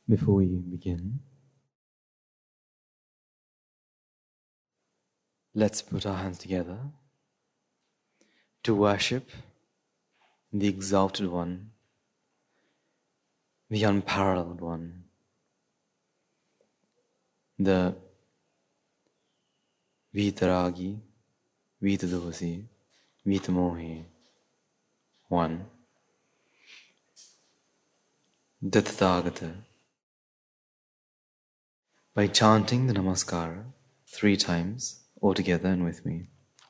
Before we begin, let's put our hands together to worship the Exalted One, the Unparalleled One, the Vitaragi, Vitadosi, Vitamohi One, the Tathagata, by chanting the Namaskara 3 times altogether and with me.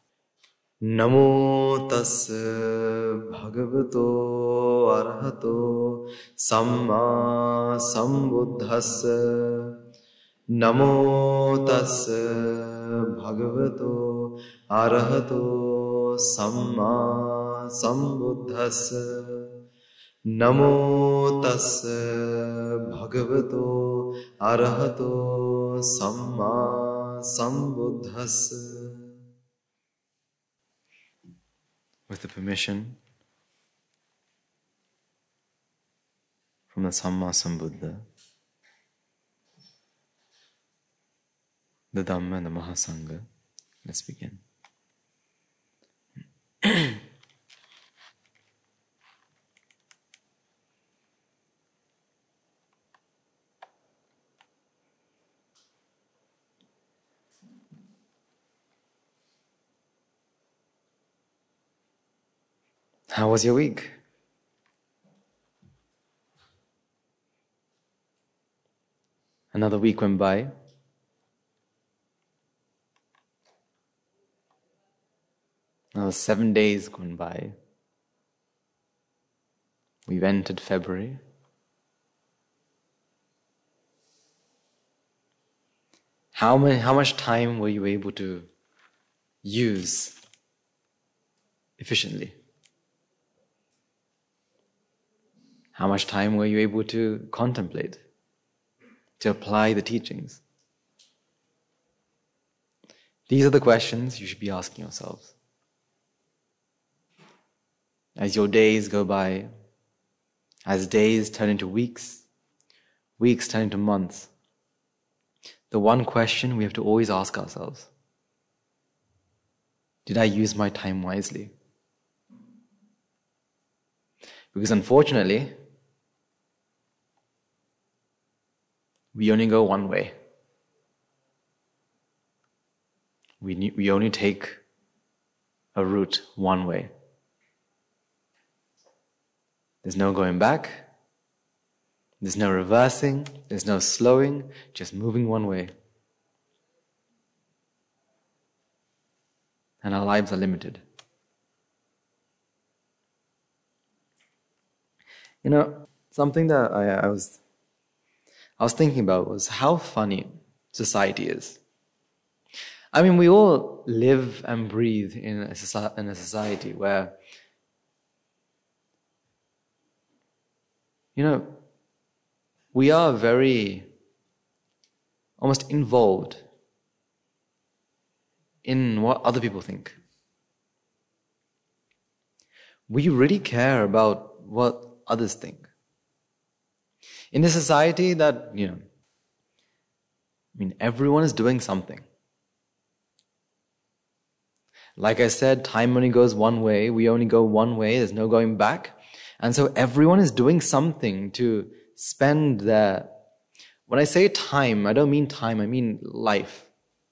Namo tassa bhagavato arahato samma sambuddhassa. Namo tassa bhagavato arahato samma sambuddhassa. Namo tassa bhagavato arahato samma sambuddhassa. With the permission from the Samma Sambuddha, the Dhamma and the Mahasangha, let's begin. How was your week? Another week went by. Another 7 days gone by. We've entered February. How much time were you able to use efficiently? How much time were you able to contemplate, to apply the teachings? These are the questions you should be asking yourselves. As your days go by, as days turn into weeks, weeks turn into months, the one question we have to always ask ourselves: did I use my time wisely? Because unfortunately, we only go one way. We only take a route one way. There's no going back. There's no reversing. There's no slowing. Just moving one way. And our lives are limited. You know, something that I was thinking about was how funny society is. I mean, we all live and breathe in a society where, we are very almost involved in what other people think. We really care about what others think. In a society that, everyone is doing something. Like I said, time only goes one way. We only go one way. There's no going back. And so everyone is doing something to spend their... When I say time, I don't mean time, I mean life.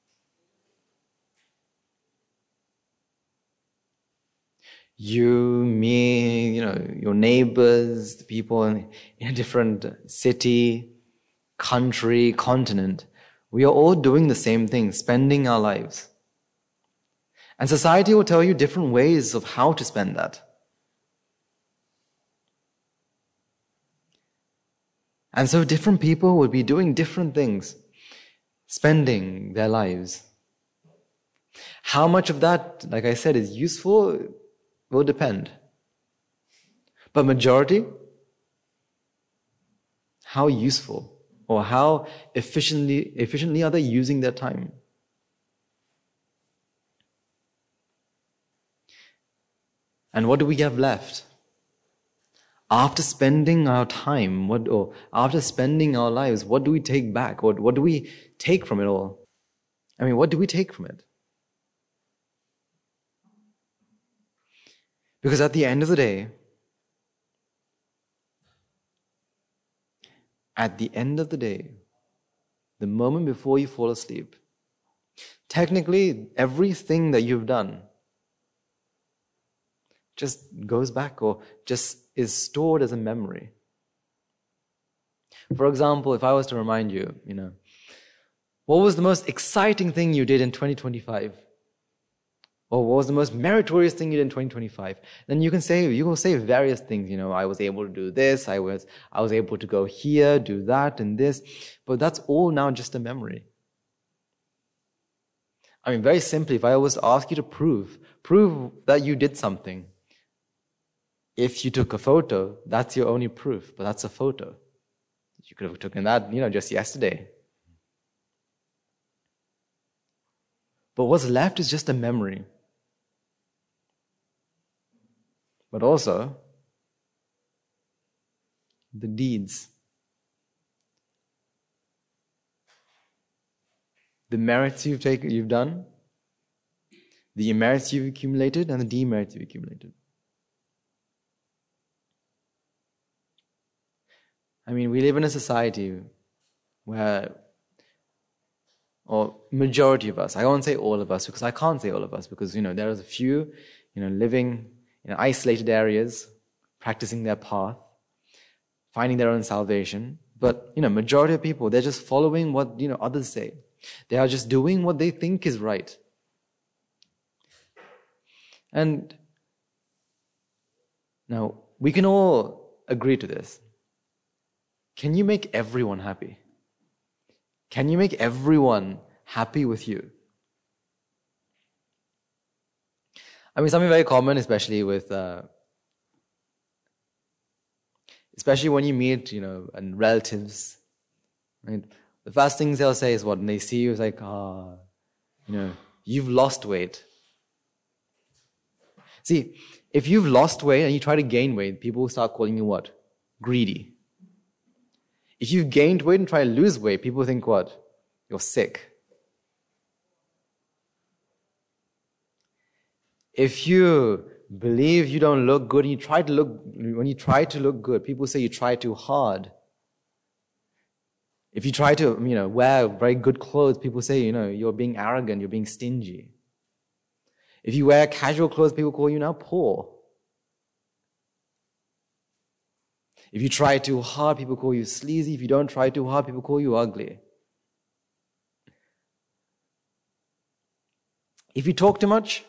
You, me, your neighbors, the people in a different city, country, continent. We are all doing the same thing, spending our lives. And society will tell you different ways of how to spend that. And so different people will be doing different things, spending their lives. How much of that, like I said, is useful will depend. But majority, how useful or how efficiently are they using their time? And what do we have left? After spending our time, or after spending our lives, what do we take back? What do we take from it all? I mean, what do we take from it? Because at the end of the day, the moment before you fall asleep, technically everything that you've done just goes back or just is stored as a memory. For example, if I was to remind you, what was the most exciting thing you did in 2025? Or what was the most meritorious thing you did in 2025? Then you can say various things. I was able to do this. I was able to go here, do that, and this. But that's all now just a memory. I mean, very simply, if I was to ask you to prove that you did something. If you took a photo, that's your only proof. But that's a photo. You could have taken that, just yesterday. But what's left is just a memory. But also, the deeds. The merits you've done, the merits you've accumulated, and the demerits you've accumulated. I mean, we live in a society where, or majority of us, I won't say all of us, because I can't say all of us, because, there is a few, living in isolated areas, practicing their path, finding their own salvation. But, majority of people, they're just following what, others say. They are just doing what they think is right. And now, we can all agree to this. Can you make everyone happy? Can you make everyone happy with you? I mean, something very common, especially when you meet, and relatives, right? The first things they'll say is what? When they see you, it's like, you've lost weight. See, if you've lost weight and you try to gain weight, people will start calling you what? Greedy. If you've gained weight and try to lose weight, people think what? You're sick. If you believe you don't look good and when you try to look good, people say you try too hard. If you try to, wear very good clothes, people say, you're being arrogant, you're being stingy. If you wear casual clothes, people call you now poor. If you try too hard, people call you sleazy. If you don't try too hard, people call you ugly. If you talk too much,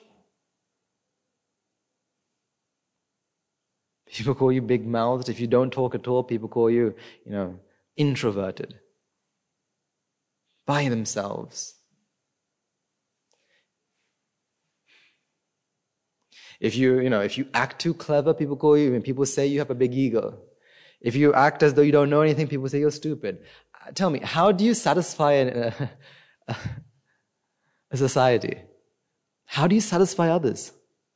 people call you big-mouthed. If you don't talk at all, people call you, introverted. By themselves. If you act too clever, people say you have a big ego. If you act as though you don't know anything, people say you're stupid. Tell me, how do you satisfy a society? How do you satisfy others?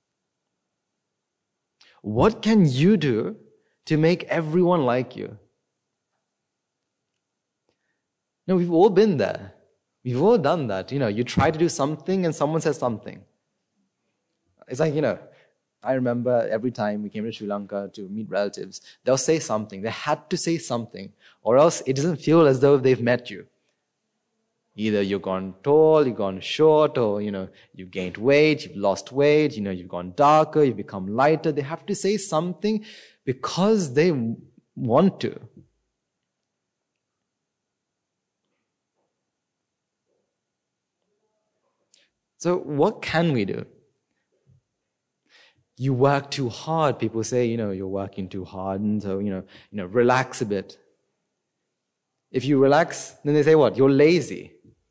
What can you do to make everyone like you? No, we've all been there. We've all done that. You try to do something and someone says something. It's like, I remember every time we came to Sri Lanka to meet relatives, they'll say something. They had to say something, or else it doesn't feel as though they've met you. Either you've gone tall, you've gone short, or, you've gained weight, you've lost weight, you've gone darker, you've become lighter. They have to say something because they want to. So what can we do? You work too hard. People say, you're working too hard, and so, relax a bit. If you relax, then they say what? You're lazy.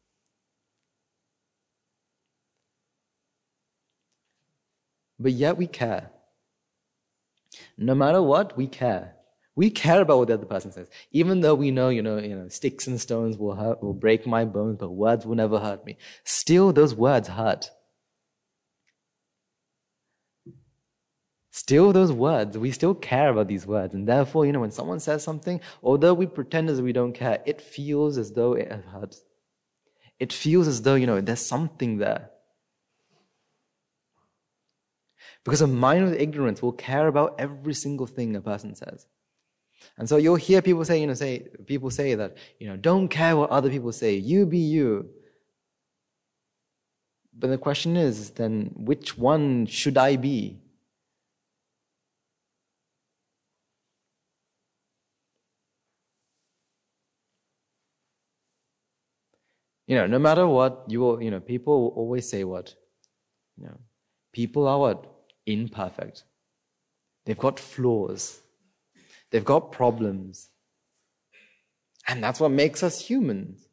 But yet we care. No matter what, we care. We care about what the other person says. Even though we know, sticks and stones will break my bones, but words will never hurt me. Still, those words hurt. Still those words, we still care about these words. And therefore, when someone says something, although we pretend as we don't care, it feels as though it hurts. It feels as though, there's something there. Because a mind with ignorance will care about every single thing a person says. And so you'll hear people say that, don't care what other people say, you be you. But the question is, then, which one should I be? No matter what, people will always say what? People are what? Imperfect. They've got flaws. They've got problems. And that's what makes us humans.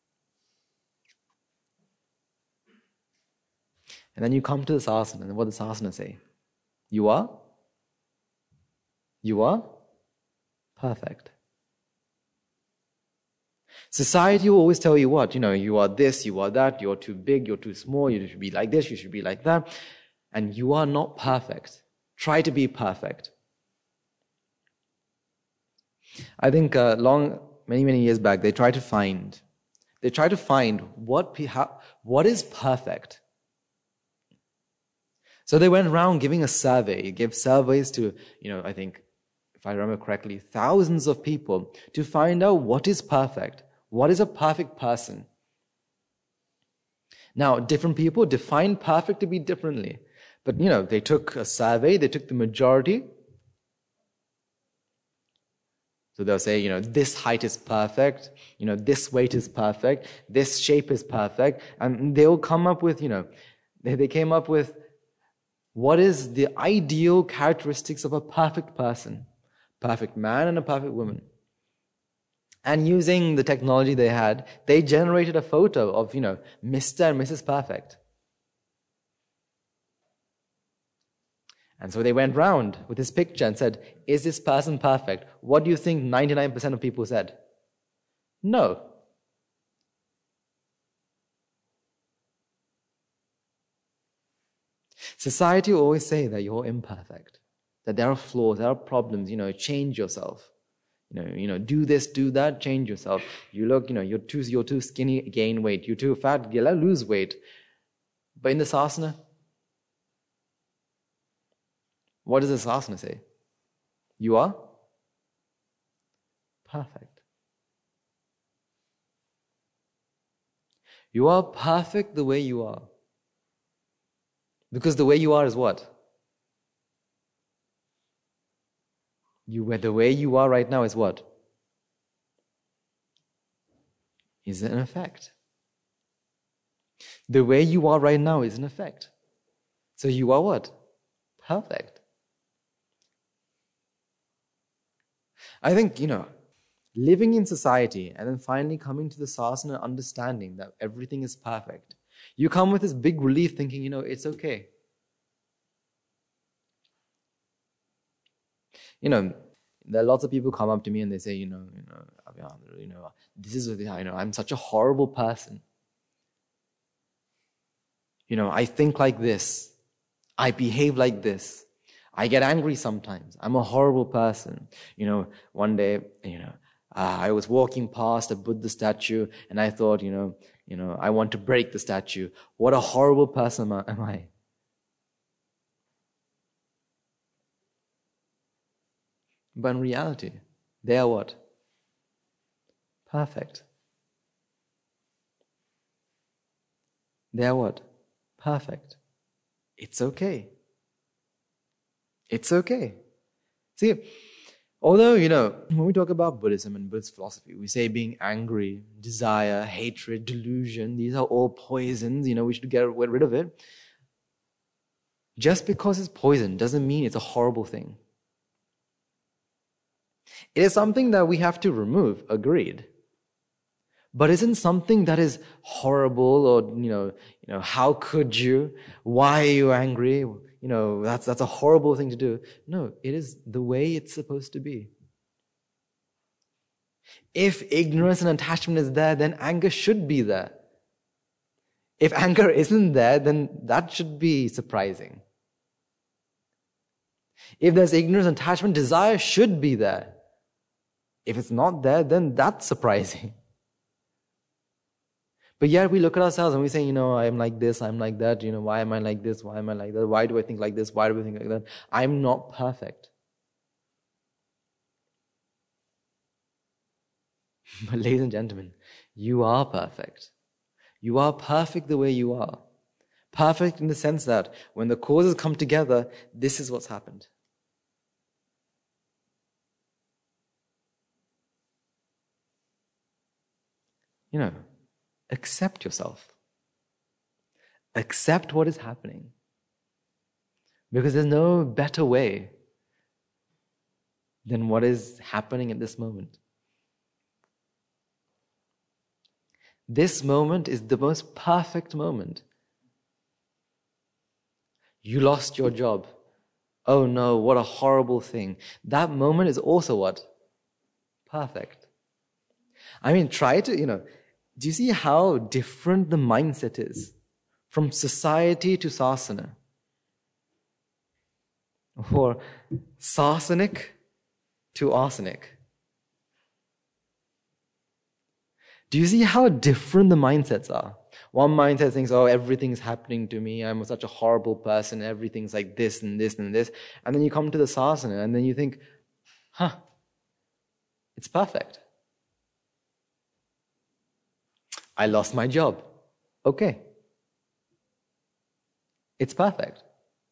And then you come to the sasana, and what does the sasana say? You are perfect. Society will always tell you what? You are this, you are that, you're too big, you're too small, you should be like this, you should be like that. And you are not perfect. Try to be perfect. I think many years back, they tried to find what is perfect. So they went around giving a survey, gave surveys to, I think, if I remember correctly, thousands of people to find out what is perfect. What is a perfect person? Now, different people define perfect to be differently. But, they took a survey, they took the majority. So they'll say, this height is perfect, this weight is perfect, this shape is perfect. And they'll come up with, they came up with what is the ideal characteristics of a perfect person, perfect man and a perfect woman. And using the technology they had, they generated a photo of, Mr. and Mrs. Perfect. And so they went round with this picture and said, is this person perfect? What do you think 99% of people said? No. Society will always say that you're imperfect, that there are flaws, there are problems, change yourself. Do this, do that, change yourself. You look, you're too skinny, gain weight. You're too fat, lose weight. But in the sasana, what does the sasana say? You are perfect. You are perfect the way you are. Because the way you are is what? The way you are right now is what? Is an effect. The way you are right now is an effect. So you are what? Perfect. I think, living in society and then finally coming to the sasana understanding that everything is perfect, you come with this big relief thinking, it's okay. There are lots of people come up to me and they say, this is, I'm such a horrible person. I think like this. I behave like this. I get angry sometimes. I'm a horrible person. One day, I was walking past a Buddha statue and I thought, I want to break the statue. What a horrible person am I? But in reality, they are what? Perfect. They are what? Perfect. It's okay. It's okay. See, although, when we talk about Buddhism and Buddhist philosophy, we say being angry, desire, hatred, delusion, these are all poisons, we should get rid of it. Just because it's poison doesn't mean it's a horrible thing. It is something that we have to remove, agreed. But isn't something that is horrible or, how could you? Why are you angry? That's a horrible thing to do. No, it is the way it's supposed to be. If ignorance and attachment is there, then anger should be there. If anger isn't there, then that should be surprising. If there's ignorance and attachment, desire should be there. If it's not there, then that's surprising. But yet we look at ourselves and we say, I'm like this, I'm like that, why am I like this, why am I like that, why do I think like this, why do I think like that? I'm not perfect. But ladies and gentlemen, you are perfect. You are perfect the way you are. Perfect in the sense that when the causes come together, this is what's happened. Accept yourself. Accept what is happening. Because there's no better way than what is happening at this moment. This moment is the most perfect moment. You lost your job. Oh no, what a horrible thing. That moment is also what? Perfect. Try to, do you see how different the mindset is from society to sasana? Or sasanic to arsenic. Do you see how different the mindsets are? One mindset thinks, everything's happening to me, I'm such a horrible person, everything's like this and this and this. And then you come to the sasana and then you think, it's perfect. I lost my job. Okay. It's perfect.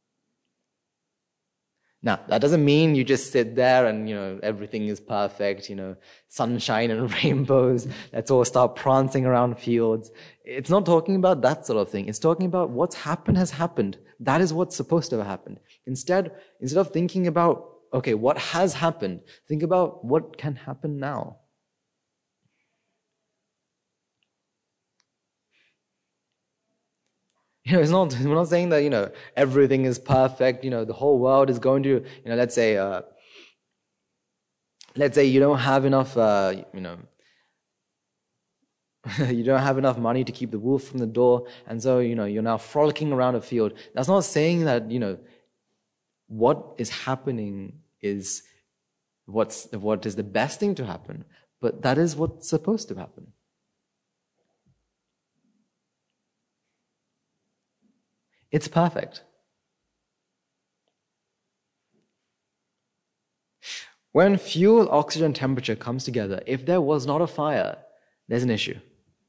Now, that doesn't mean you just sit there and, everything is perfect, sunshine and rainbows. Let's all start prancing around fields. It's not talking about that sort of thing. It's talking about what's happened has happened. That is what's supposed to have happened. Instead of thinking about, what has happened, think about what can happen now. We're not saying that, everything is perfect, the whole world is going to, let's say you don't have enough, you don't have enough money to keep the wolf from the door, and so, you're now frolicking around a field. That's not saying that, what is happening is what is the best thing to happen, but that is what's supposed to happen. It's perfect. When fuel, oxygen, temperature comes together, if there was not a fire, there's an issue.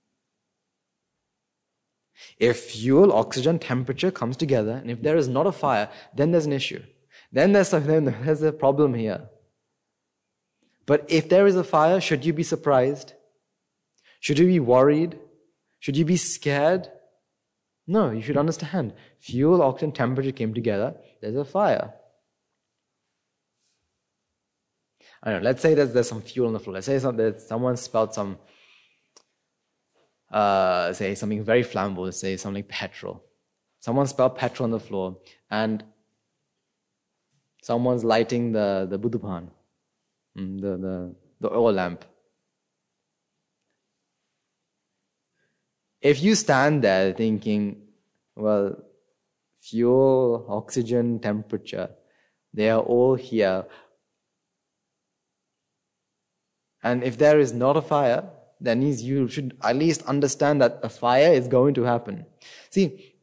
If fuel, oxygen, temperature comes together, and if there is not a fire, then there's an issue. Then there's a problem here. But if there is a fire, should you be surprised? Should you be worried? Should you be scared? No, you should understand. Fuel, oxygen, temperature came together. There's a fire. I don't know, let's say there's some fuel on the floor. Let's say someone spilled some, say something very flammable, let's say something like petrol. Someone spilled petrol on the floor and someone's lighting the budupan, the oil lamp. If you stand there thinking, well, fuel, oxygen, temperature, they are all here. And if there is not a fire, that means you should at least understand that a fire is going to happen. See,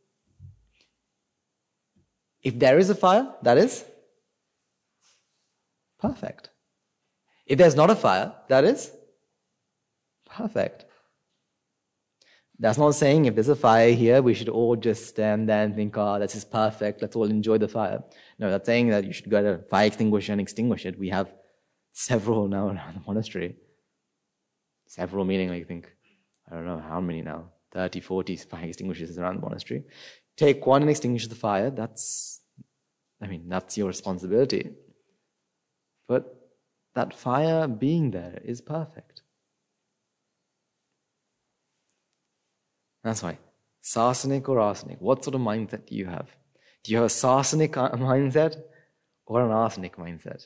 if there is a fire, that is perfect. If there's not a fire, that is perfect. That's not saying if there's a fire here, we should all just stand there and think, this is perfect, let's all enjoy the fire. No, that's saying that you should get a fire extinguisher and extinguish it. We have several now around the monastery. Several meaning, I think, I don't know how many now, 30, 40 fire extinguishers around the monastery. Take one and extinguish the fire. That's your responsibility. But that fire being there is perfect. That's why, sasanic or arsenic, what sort of mindset do you have? Do you have a sasanic mindset or an arsenic mindset?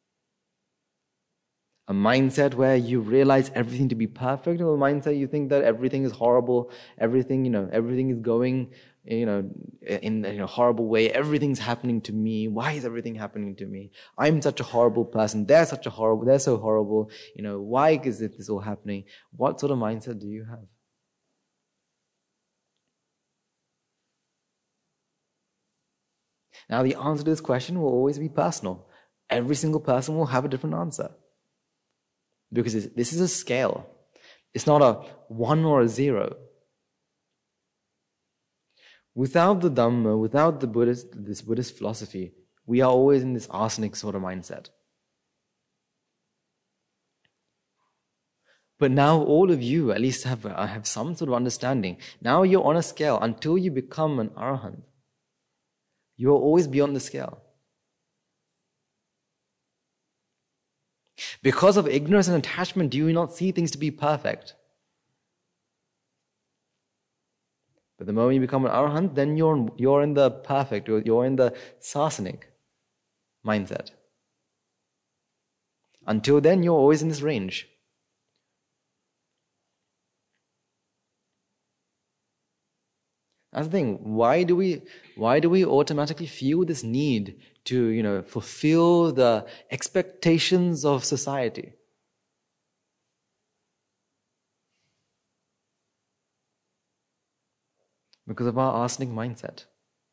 A mindset where you realize everything to be perfect, or a mindset you think that everything is horrible, everything is going in a horrible way. Everything's happening to me. Why is everything happening to me? I'm such a horrible person. They're so horrible. Why is this all happening? What sort of mindset do you have? Now, the answer to this question will always be personal. Every single person will have a different answer. Because this is a scale. It's not a 1 or a 0. Without the Dhamma, without this Buddhist philosophy, we are always in this arsenic sort of mindset. But now all of you at least have some sort of understanding. Now you're on a scale. Until you become an arahant, you will always be on the scale. Because of ignorance and attachment, do you not see things to be perfect? But the moment you become an arahant, then you're in the perfect, you're in the sasanic mindset. Until then, you're always in this range. That's the thing. Why do we automatically feel this need to, fulfill the expectations of society? Because of our arsenic mindset.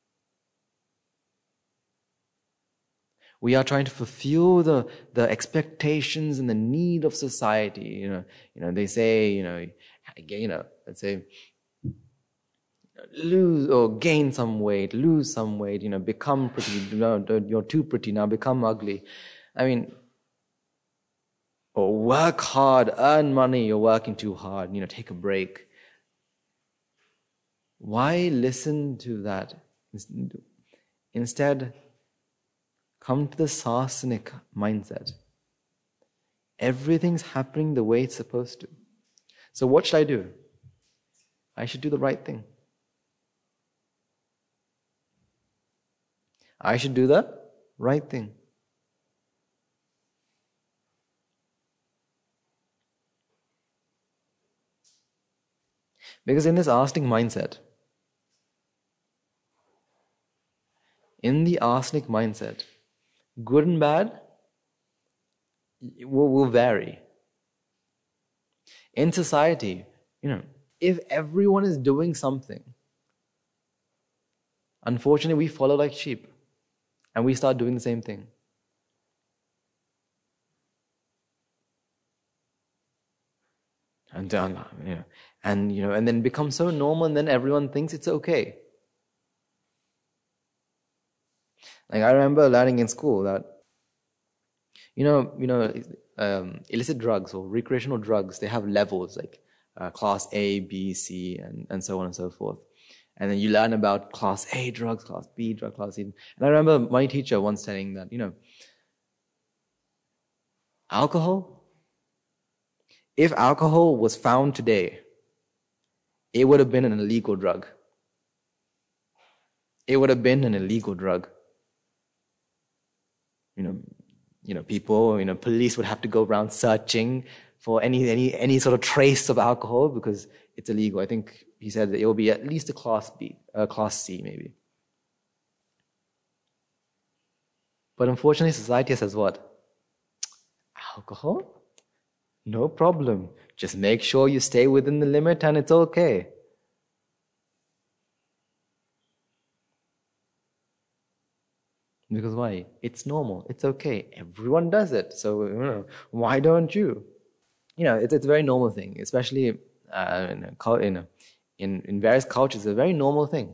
We are trying to fulfill the expectations and the need of society. They say, let's say, lose or gain some weight, lose some weight, become pretty. You're too pretty now, become ugly. Or work hard, earn money, you're working too hard, take a break. Why listen to that? Instead, come to the sasanic mindset. Everything's happening the way it's supposed to. So what should I do? I should do the right thing. I should do the right thing. Because in this arsenic mindset, good and bad will vary. In society, if everyone is doing something, unfortunately we follow like sheep. And we start doing the same thing. And then become so normal, and then everyone thinks it's okay. Like I remember learning in school that, illicit drugs or recreational drugs, they have levels like class A, B, C, and so on and so forth. And then you learn about class A drugs, class B drugs, class C. And I remember my teacher once telling that, alcohol, if alcohol was found today, it would have been an illegal drug. It would have been an illegal drug. People, police would have to go around searching for any sort of trace of alcohol because it's illegal. I think he said that it will be at least a class B, class C maybe. But unfortunately, society says what? Alcohol? No problem. Just make sure you stay within the limit and it's okay. Because why? It's normal. It's okay. Everyone does it. So, why don't you? It's a very normal thing, especially in various cultures. It's a very normal thing.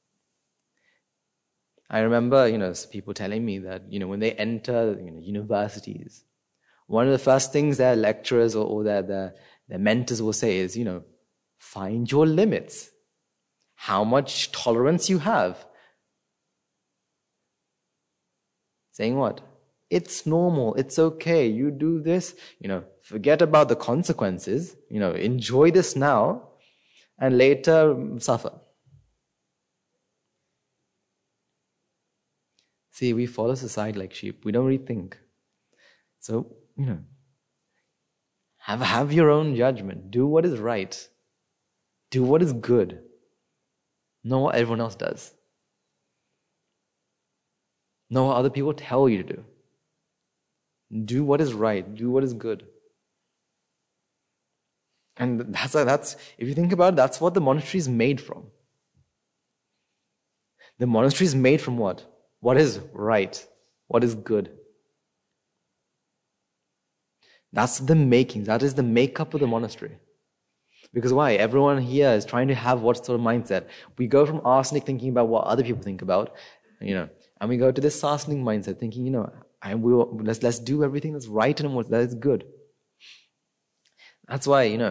I remember, people telling me that, when they enter, universities, one of the first things their lecturers or their mentors will say is, find your limits. How much tolerance you have. Saying what? It's normal. It's okay. You do this, forget about the consequences, enjoy this now and later suffer. See, we follow society like sheep. We don't really think. So, have your own judgment. Do what is right. Do what is good. Know what everyone else does. Know what other people tell you to do. Do what is right. Do what is good. And that's if you think about it, that's what the monastery is made from. The monastery is made from what? What is right? What is good? That's the making. That is the makeup of the monastery. Because why? Everyone here is trying to have what sort of mindset? We go from arsenic thinking about what other people think about, and we go to this sasanic mindset thinking, let's do everything that's right and that is good. That's why,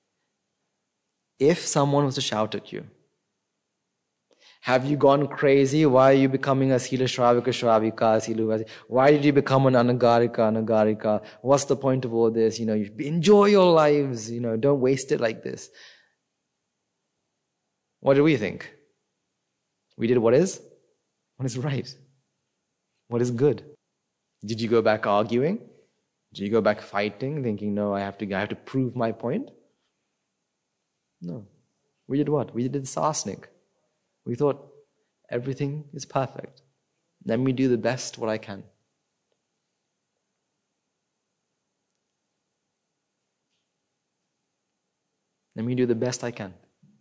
if someone was to shout at you, have you gone crazy? Why are you becoming a Sila Shravika Shravika? Why did you become an Anagarika? What's the point of all this? You enjoy your lives, don't waste it like this. What do we think? We did what is right. What is good? Did you go back arguing? Did you go back fighting, thinking, no, I have to prove my point? No. We did what? We did sasnik. We thought everything is perfect. Let me do the best what I can. Let me do the best I can.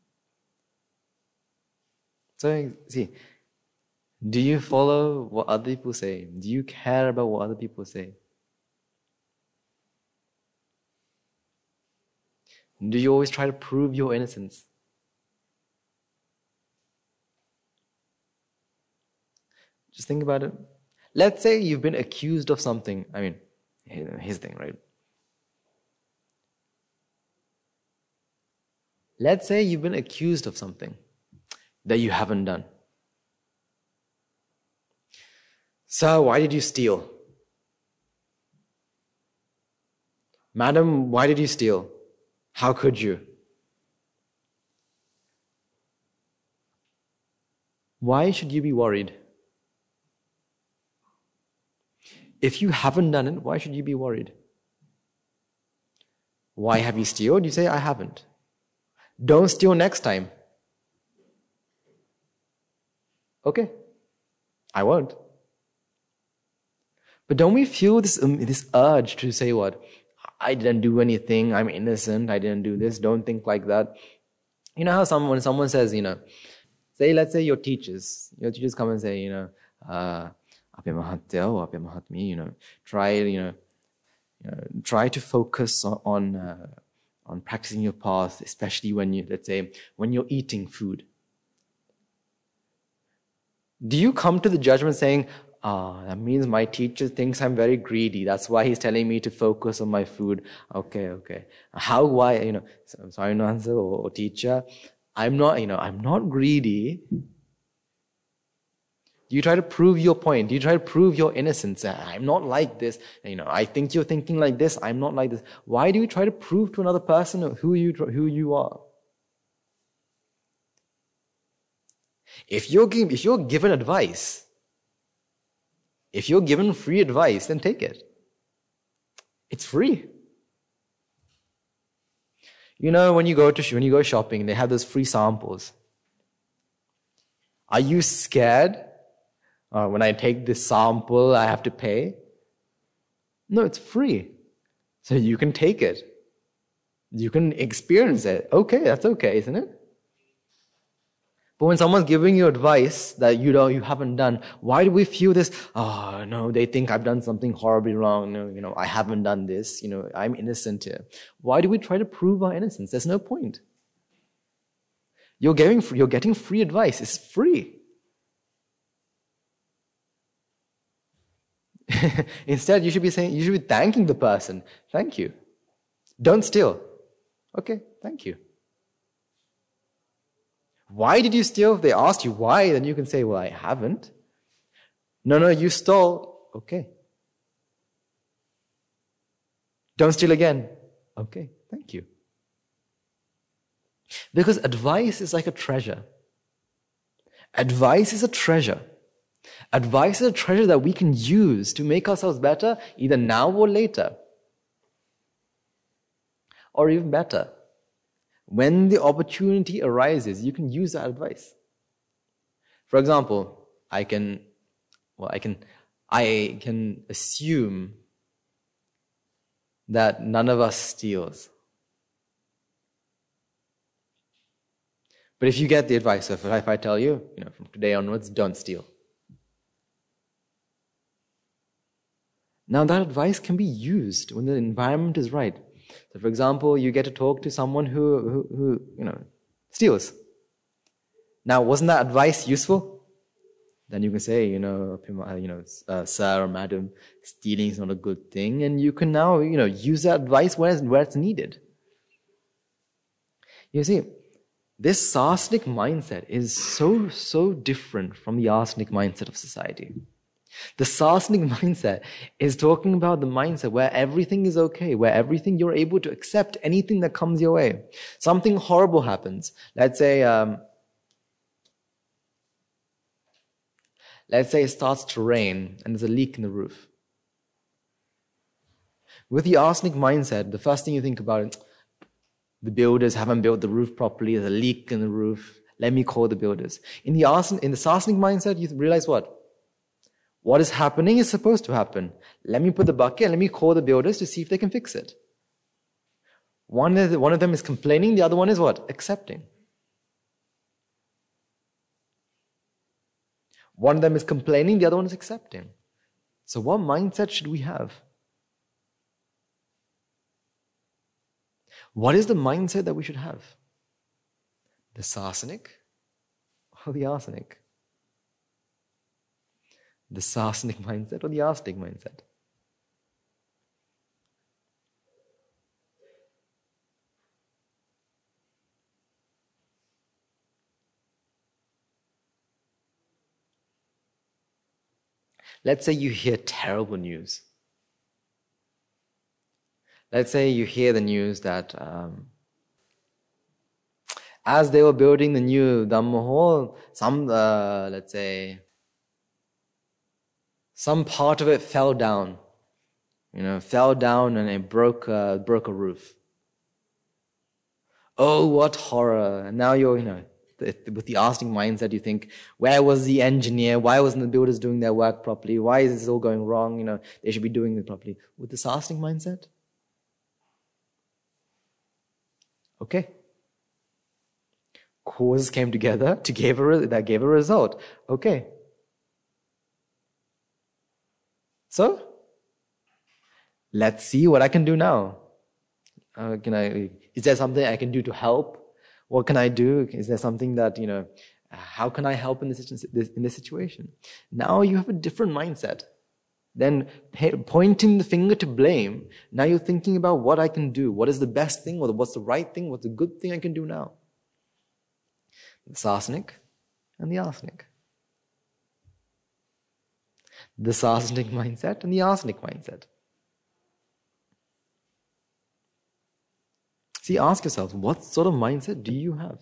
So, see, do you follow what other people say? Do you care about what other people say? Do you always try to prove your innocence? Just think about it. Let's say you've been accused of something. I mean, here's the thing, right? Let's say you've been accused of something that you haven't done. Sir, why did you steal? Madam, why did you steal? How could you? Why should you be worried? If you haven't done it, why should you be worried? Why have you stolen? You say, I haven't. Don't steal next time. Okay, I won't. But don't we feel this urge to say what? I didn't do anything, I'm innocent, I didn't do this, don't think like that. You know how when someone says, let's say your teachers come and say, Ape Mahatya or Ape Mahatmi, try to focus on practicing your path, especially when you're eating food. Do you come to the judgment saying, that means my teacher thinks I'm very greedy. That's why he's telling me to focus on my food. Okay. Why, sorry, Nansa or teacher, I'm not greedy. Do you try to prove your point? Do you try to prove your innocence? I'm not like this. I think you're thinking like this. I'm not like this. Why do you try to prove to another person who you are? If you're given advice, if you're given free advice, then take it. It's free. When you go shopping, they have those free samples. Are you scared? When I take this sample, I have to pay? No, it's free. So you can take it. You can experience it. Okay, that's okay, isn't it? But when someone's giving you advice that you haven't done, why do we feel this? Oh, no, they think I've done something horribly wrong. No, I haven't done this. I'm innocent here. Why do we try to prove our innocence? There's no point. You're getting free advice. It's free. Instead, you should be thanking the person. Thank you. Don't steal. Okay, thank you. Why did you steal? If they asked you why, then you can say, well, I haven't. No, you stole. Okay. Don't steal again. Okay, thank you. Because advice is like a treasure. Advice is a treasure. Advice is a treasure that we can use to make ourselves better, either now or later. Or even better, when the opportunity arises, you can use that advice. For example, I can assume that none of us steals. But if you get the advice, if I tell you, from today onwards, don't steal. Now that advice can be used when the environment is right. So for example, you get to talk to someone who steals. Now, wasn't that advice useful? Then you can say, sir or madam, stealing is not a good thing, and you can now, use that advice where it's needed. You see, this Sarstonic mindset is so different from the arsenic mindset of society. The Sarstonic mindset is talking about the mindset where everything is okay, where everything you're able to accept anything that comes your way. Something horrible happens. Let's say it starts to rain and there's a leak in the roof. With the arsenic mindset, the first thing you think about is, the builders haven't built the roof properly, there's a leak in the roof, let me call the builders. In the Sarstonic mindset, you realize what? What is happening is supposed to happen. Let me put the bucket and let me call the builders to see if they can fix it. One of them is complaining, the other one is what? Accepting. One of them is complaining, the other one is accepting. So what mindset should we have? What is the mindset that we should have? The Sarstonic or the arsenic? The Sarstonic mindset or the arsenic mindset? Let's say you hear terrible news. Let's say you hear the news that as they were building the new Dhamma hall, some part of it fell down. And it broke a roof. Oh, what horror. And now you're, with the arsenic mindset, you think, where was the engineer? Why wasn't the builders doing their work properly? Why is this all going wrong? They should be doing it properly. With this arsenic mindset? Okay. Causes came together that gave a result. Okay. So, let's see what I can do now. Is there something I can do to help? What can I do? Is there something that, how can I help in this situation? Now you have a different mindset. Then pointing the finger to blame, now you're thinking about what I can do. What is the best thing? Or what's the right thing? What's the good thing I can do now? The Sarstonic and the arsenic. The Sarstonic mindset and the arsenic mindset. See, ask yourself, what sort of mindset do you have?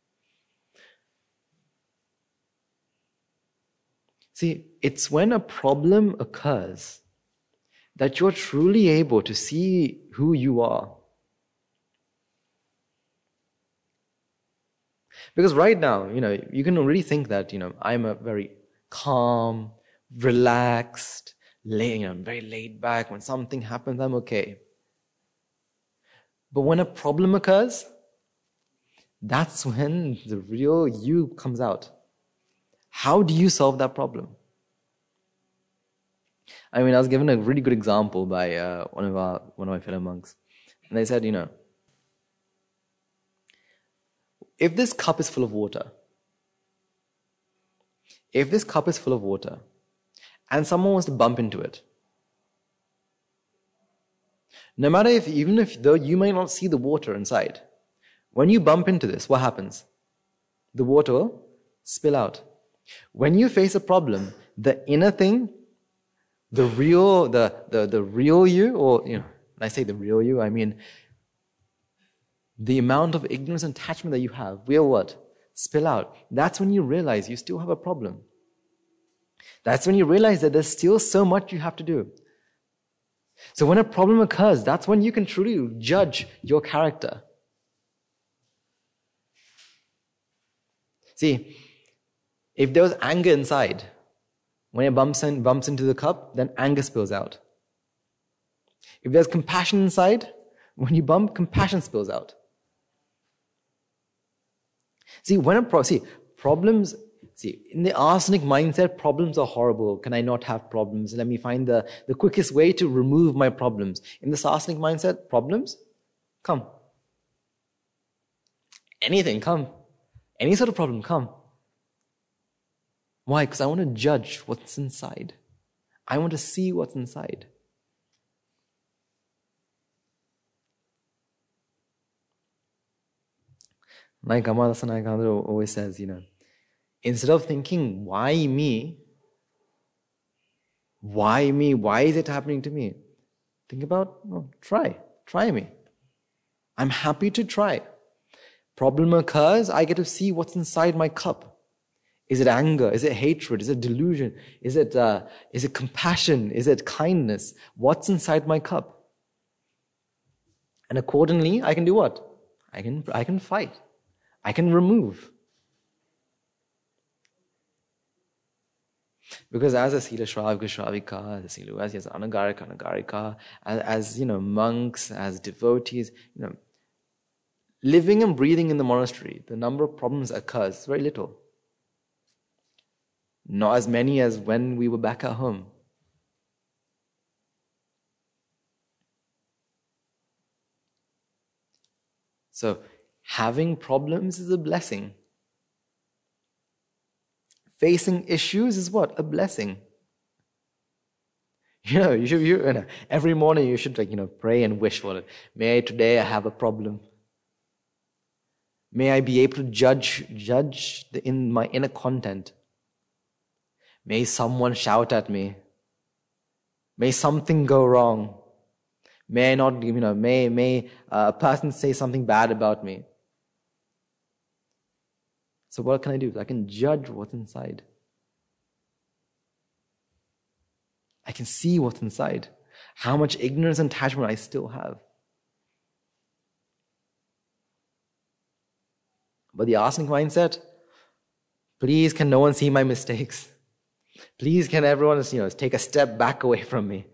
See, it's when a problem occurs that you're truly able to see who you are. Because right now, you can already think that, I'm a very calm, relaxed, very laid back. When something happens, I'm okay. But when a problem occurs, that's when the real you comes out. How do you solve that problem? I was given a really good example by one of my fellow monks. And they said, if this cup is full of water, and someone wants to bump into it, no matter even if though you may not see the water inside, when you bump into this, what happens? The water will spill out. When you face a problem, the inner thing, the real you, or when I say the real you, I mean the amount of ignorance and attachment that you have will what? Spill out. That's when you realize you still have a problem. That's when you realize that there's still so much you have to do. So when a problem occurs, that's when you can truly judge your character. See, If there was anger inside, when it bumps into the cup, then anger spills out. If there's compassion inside, when you bump, compassion spills out. See, problems, in the arsenic mindset, problems are horrible. Can I not have problems? Let me find the quickest way to remove my problems. In this arsenic mindset, problems, come. Anything, come. Any sort of problem, come. Why? Because I want to judge what's inside. I want to see what's inside. Like Amar Hasan always says, instead of thinking, why me? Why me? Why is it happening to me? Think about, try me. I'm happy to try. Problem occurs, I get to see what's inside my cup. Is it anger? Is it hatred? Is it delusion? Is it compassion? Is it kindness? What's inside my cup? And accordingly, I can do what? I can fight. I can remove. Because as a Sila Shravika, Shravika, as a Sila, as Anagarika, Anagarika, as monks, as devotees, living and breathing in the monastery, the number of problems occurs is very little. Not as many as when we were back at home. So, having problems is a blessing. Facing issues is what? A blessing. Every morning you should pray and wish for it. May today I have a problem. May I be able to judge in my inner content. May someone shout at me. May something go wrong. May a person say something bad about me. So what can I do? I can judge what's inside. I can see what's inside. How much ignorance and attachment I still have. But the arsenic mindset, please can no one see my mistakes? Please can everyone take a step back away from me?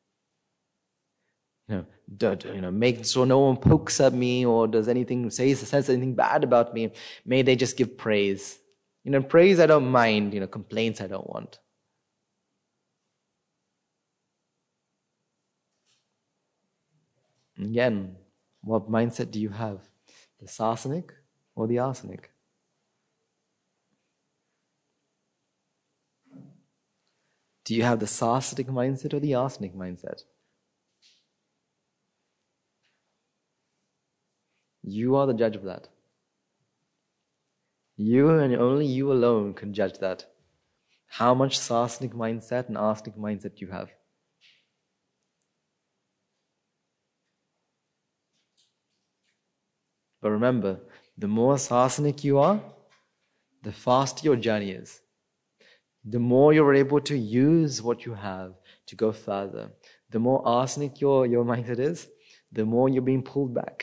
Make sure no one pokes at me or says anything bad about me. May they just give praise. Praise I don't mind. Complaints I don't want. Again, what mindset do you have? The sasanic or the arsenic? Do you have the sasanic mindset or the arsenic mindset? You are the judge of that. You and only you alone can judge that. How much sasanic mindset and arsenic mindset you have. But remember, the more sasanic you are, the faster your journey is. The more you're able to use what you have to go further. The more arsenic your mindset is, the more you're being pulled back.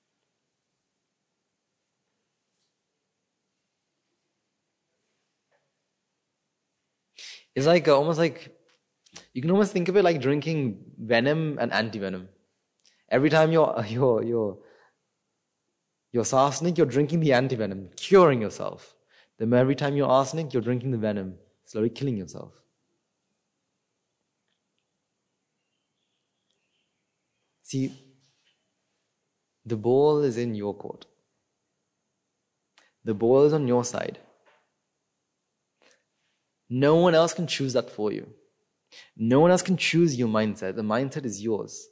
It's almost like, you can almost think of it like drinking venom and anti-venom. Every time you're arsenic, you're drinking the anti-venom, curing yourself. Then every time you're arsenic, you're drinking the venom, slowly killing yourself. See, the ball is in your court. The ball is on your side. No one else can choose that for you. No one else can choose your mindset. The mindset is yours.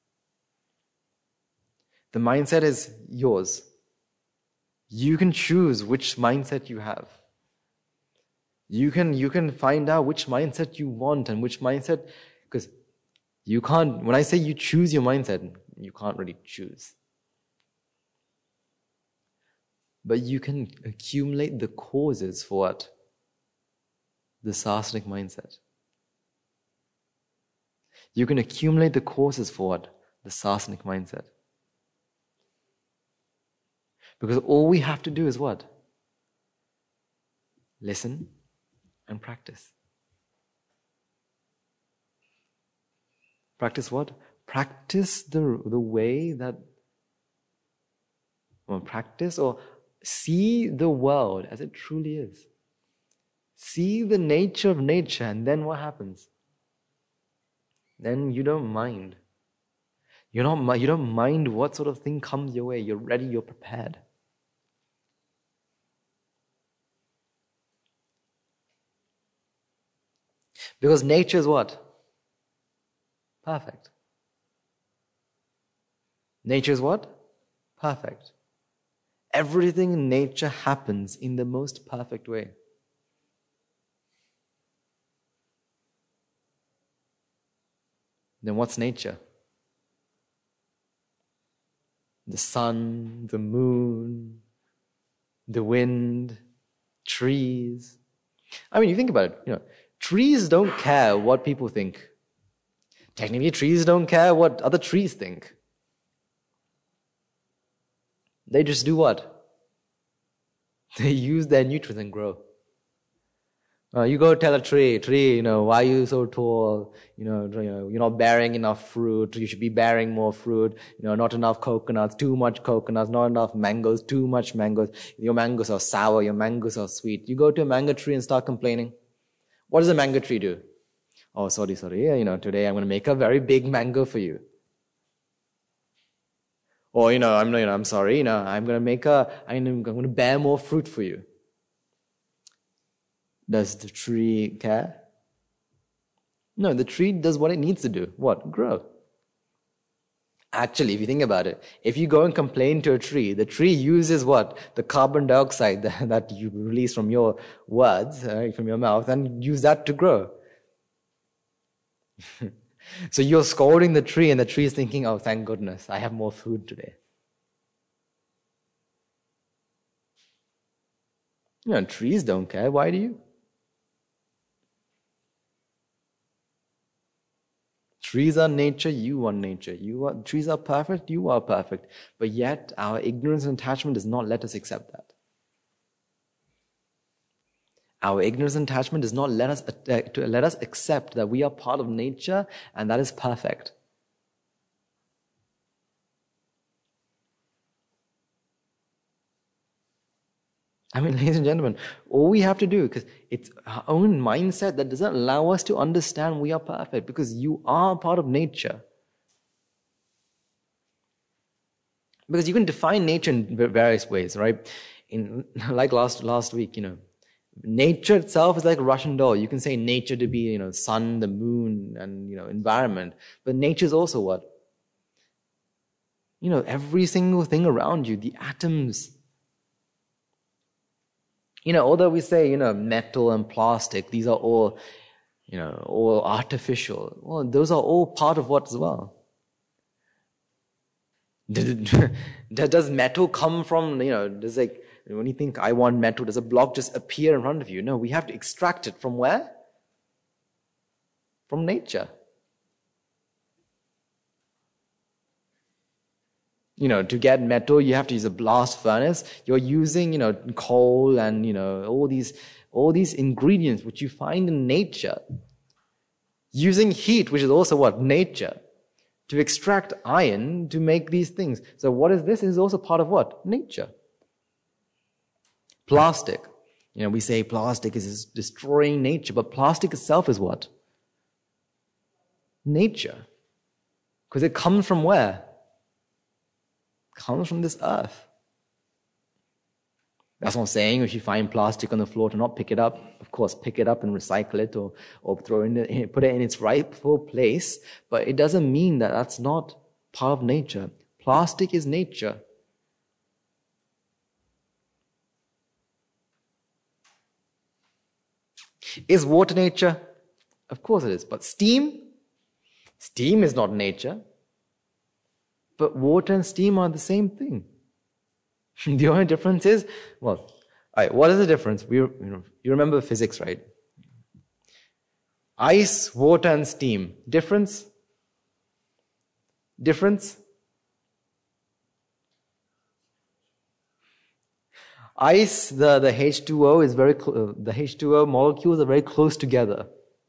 The mindset is yours. You can choose which mindset you have. You can find out which mindset you want and which mindset, because you can't, when I say you choose your mindset, you can't really choose. But you can accumulate the causes for what? The sasanic mindset. You can accumulate the causes for what? The sasanic mindset. Because all we have to do is what? Listen and practice. Practice what? Practice the way that, or practice or see the world as it truly is. See the nature of nature, and then what happens? Then you don't mind. You don't mind what sort of thing comes your way. You're ready, you're prepared. Because nature is what? Perfect. Nature is what? Perfect. Everything in nature happens in the most perfect way. Then what's nature? The sun, the moon, the wind, trees. I mean, you think about it, trees don't care what people think. Technically, trees don't care what other trees think. They just do what? They use their nutrients and grow. You go tell a tree, why are you so tall? You're not bearing enough fruit. You should be bearing more fruit. Not enough coconuts, too much coconuts, not enough mangoes, too much mangoes. Your mangoes are sour, your mangoes are sweet. You go to a mango tree and start complaining. What does a mango tree do? Oh, sorry. Today I'm going to make a very big mango for you. Or, I'm sorry, I'm going to bear more fruit for you. Does the tree care? No, the tree does what it needs to do. What? Grow. Actually, if you think about it, if you go and complain to a tree, the tree uses what? The carbon dioxide that you release from your words, from your mouth, and use that to grow. So you're scolding the tree, and the tree is thinking, oh, thank goodness, I have more food today. Trees don't care. Why do you? Trees are nature, you are nature. Trees are perfect, you are perfect. But yet, our ignorance and attachment does not let us accept that. Our ignorance and attachment does not let us accept that we are part of nature and that is perfect. I mean, ladies and gentlemen, all we have to do, because it's our own mindset that doesn't allow us to understand we are perfect, because you are part of nature. Because you can define nature in various ways, right? Like last week, nature itself is like a Russian doll. You can say nature to be, sun, the moon, and, environment. But nature is also what? Every single thing around you, the atoms. Although we say, metal and plastic, these are all, all artificial. Well, those are all part of what as well? Does metal come from, when you think, I want metal, does a block just appear in front of you? No, we have to extract it from where? From nature. To get metal, you have to use a blast furnace. You're using, coal and, all these ingredients which you find in nature. Using heat, which is also what? Nature. To extract iron to make these things. So what is this? It is also part of what? Nature. Plastic. We say plastic is destroying nature, but plastic itself is what? Nature. Because it comes from where? Comes from this earth. That's what I'm saying. If you find plastic on the floor, to not pick it up. Of course, pick it up and recycle it, or put it in its rightful place. But it doesn't mean that that's not part of nature. Plastic is nature. Is water nature? Of course it is. But steam is not nature. But water and steam are the same thing. The only difference is, what is the difference? You remember physics, right? Ice, water, and steam. Difference? Ice, the H2O is the H2O molecules are very close together.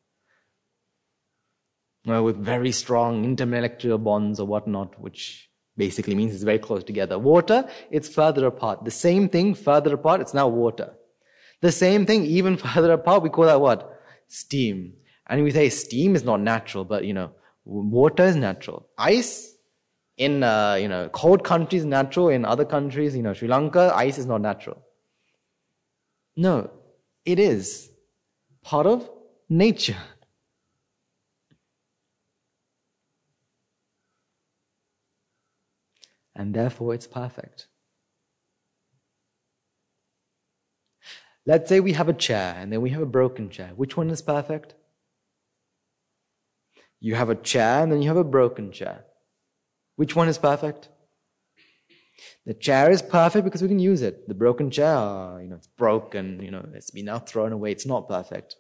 With very strong intermolecular bonds or whatnot, which basically means it's very close together. Water, it's further apart. The same thing, further apart, it's now water. The same thing, even further apart, we call that what? Steam. And we say steam is not natural, but water is natural. Ice, in cold countries, natural. In other countries, Sri Lanka, ice is not natural. No, it is part of nature. And therefore it's perfect. Let's say we have a chair and then we have a broken chair. Which one is perfect? You have a chair and then you have a broken chair. Which one is perfect? The chair is perfect because we can use it. The broken chair, it's broken, it's been now thrown away. It's not perfect.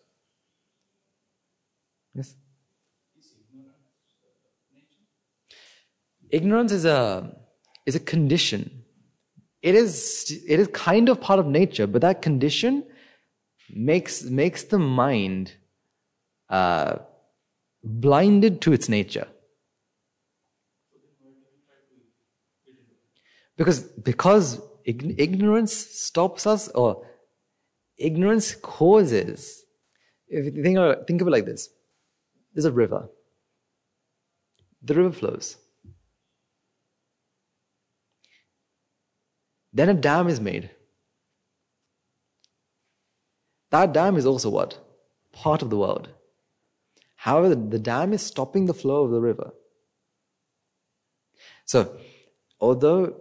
Yes? Ignorance is a condition. It is kind of part of nature, but that condition makes the mind blinded to its nature. Because ignorance stops us, or ignorance causes. If you think of it like this: there's a river. The river flows. Then a dam is made. That dam is also what? Part of the world. However, the dam is stopping the flow of the river. So, although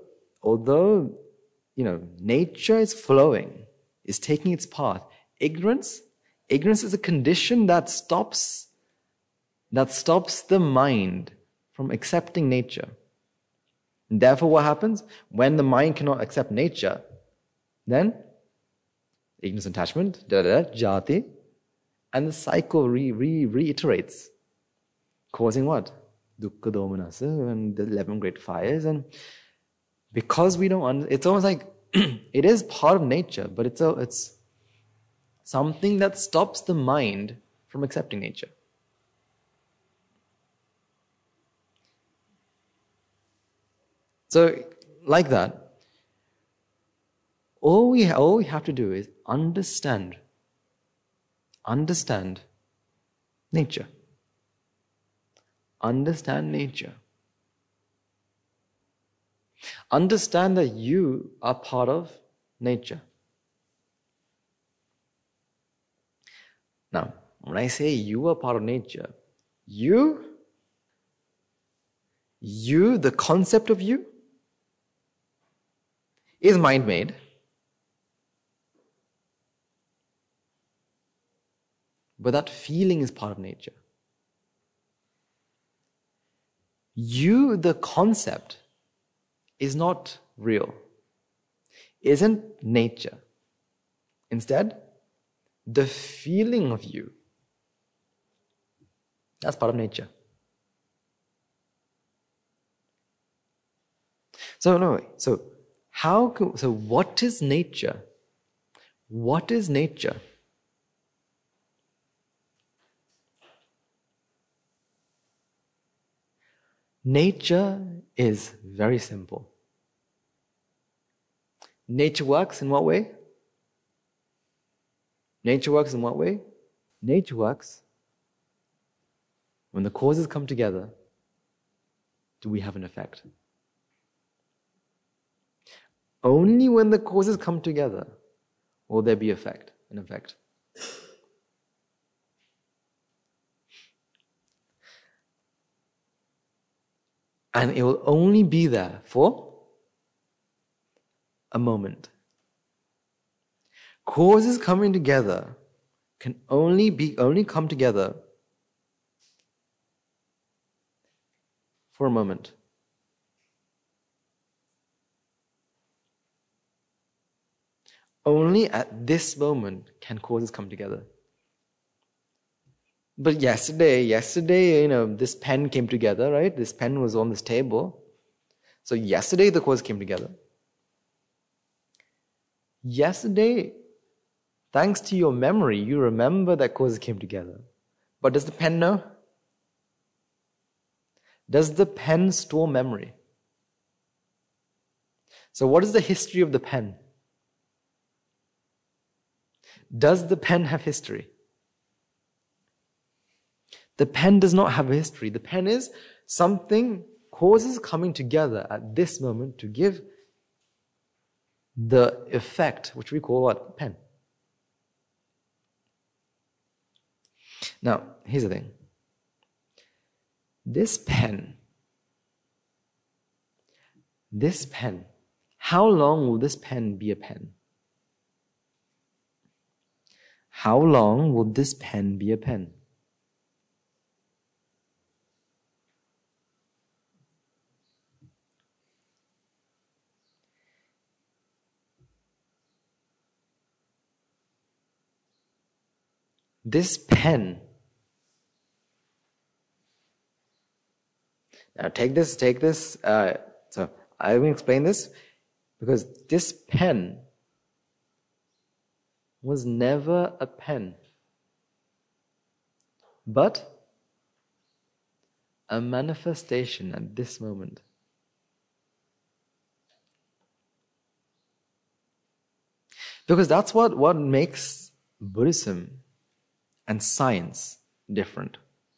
nature is flowing, is taking its path, ignorance is a condition that stops the mind from accepting nature. And therefore, what happens? When the mind cannot accept nature, then ignorance, attachment, jati, and the cycle reiterates, causing what? Dukkha, domanassa, and the 11 great fires. And because we don't it's almost like it is part of nature, but it's something that stops the mind from accepting nature. So, like that, all we have to do is understand nature. Understand nature. Understand that you are part of nature. Now, when I say you are part of nature, you, the concept of you, is mind-made. But that feeling is part of nature. You, the concept, is not real. Isn't nature. Instead, the feeling of you, that's part of nature. So what is nature? What is nature? Nature is very simple. Nature works in what way? Nature works in what way? Nature works when the causes come together, do we have an effect? Only when the causes come together will there be an effect. And it will only be there for a moment. Causes coming together can only come together for a moment. Only at this moment can causes come together. But yesterday, this pen came together, right? This pen was on this table. So yesterday the cause came together. Yesterday, thanks to your memory, you remember that causes came together. But does the pen know? Does the pen store memory? So what is the history of the pen? Does the pen have history? The pen does not have a history. The pen is something, causes coming together at this moment to give the effect, which we call what? Pen. Now, here's the thing. This pen, how long will this pen be a pen? How long will this pen be a pen? This pen. Now take this. So I will explain this because this pen was never a pen, but a manifestation at this moment. Because that's what makes Buddhism and science different.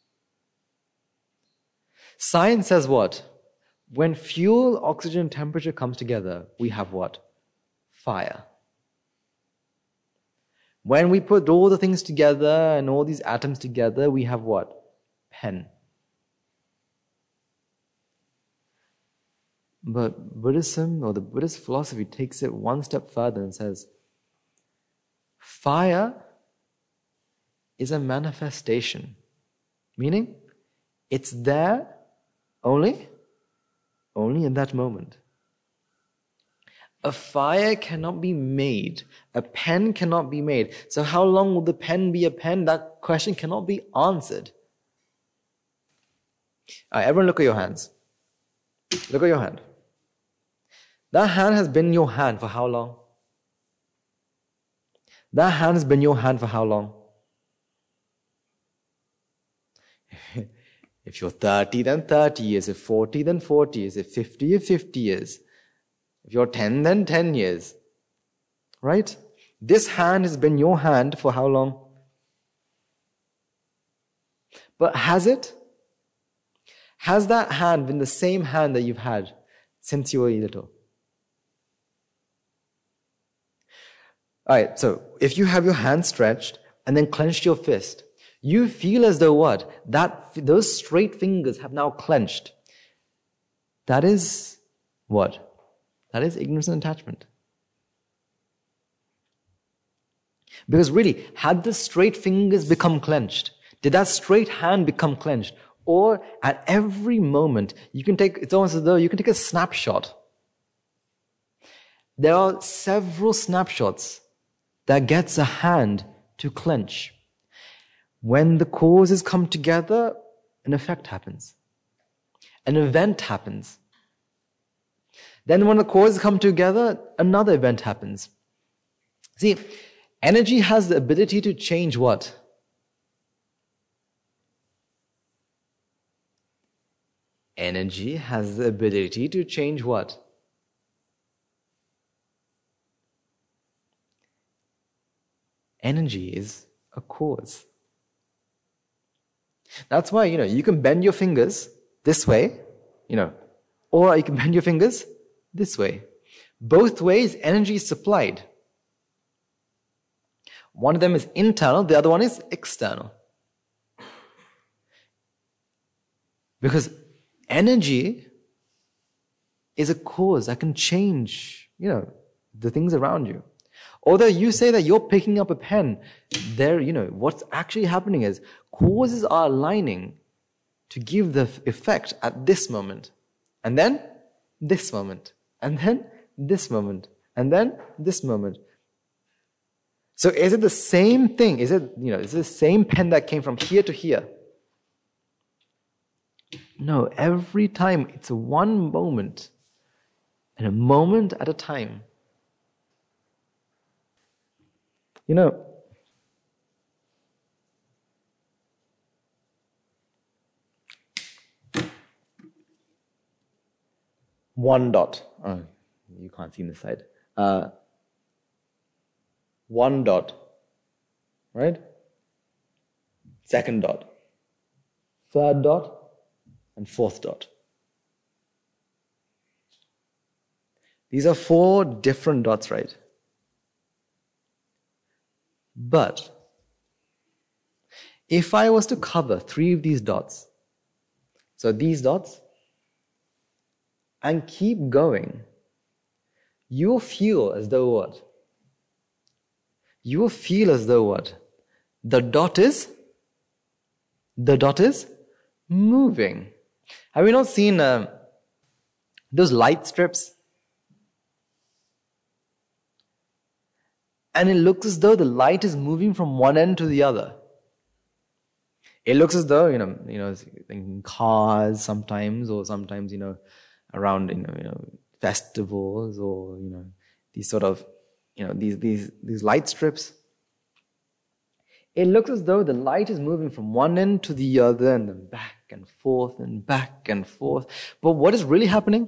Science says what? When fuel, oxygen, temperature comes together, we have what? Fire. When we put all the things together and all these atoms together, we have what? Pen. But Buddhism, or the Buddhist philosophy, takes it one step further and says, fire is a manifestation. Meaning, it's there only in that moment. A fire cannot be made. A pen cannot be made. So how long will the pen be a pen? That question cannot be answered. All right, everyone look at your hands. Look at your hand. That hand has been your hand for how long? That hand has been your hand for how long? If you're 30, then 30 years. If 40, then 40 years. If 50, 50 years. If you're 10, then 10 years. Right? This hand has been your hand for how long? But has it? Has that hand been the same hand that you've had since you were little? Alright, so if you have your hand stretched and then clenched your fist, you feel as though what? Those straight fingers have now clenched. That is what? That is ignorance and attachment. Because really, had the straight fingers become clenched? Did that straight hand become clenched? Or at every moment, it's almost as though you can take a snapshot. There are several snapshots that gets a hand to clench. When the causes come together, an effect happens. An event happens. Then when the causes come together, another event happens. See, energy has the ability to change what? Energy has the ability to change what? Energy is a cause. That's why, you can bend your fingers this way, or you can bend your fingers this way. Both ways, energy is supplied. One of them is internal, the other one is external. Because energy is a cause that can change, the things around you. Although you say that you're picking up a pen, what's actually happening is causes are aligning to give the effect at this moment. And then this moment. And then this moment. And then this moment. So is it the same thing? Is it the same pen that came from here to here? No, every time it's one moment. And a moment at a time. You know, one dot. Oh, you can't see this side. One dot, right? Second dot, third dot, and fourth dot. These are 4 different dots, right? But if I was to cover 3 of these dots, so these dots, and keep going, you'll feel as though what? You will feel as though what? The dot is moving. Have you not seen those light strips? And it looks as though the light is moving from one end to the other. It looks as though, in cars sometimes, or sometimes, around, festivals, or, these sort of, these light strips. It looks as though the light is moving from one end to the other, and then back and forth and back and forth. But what is really happening?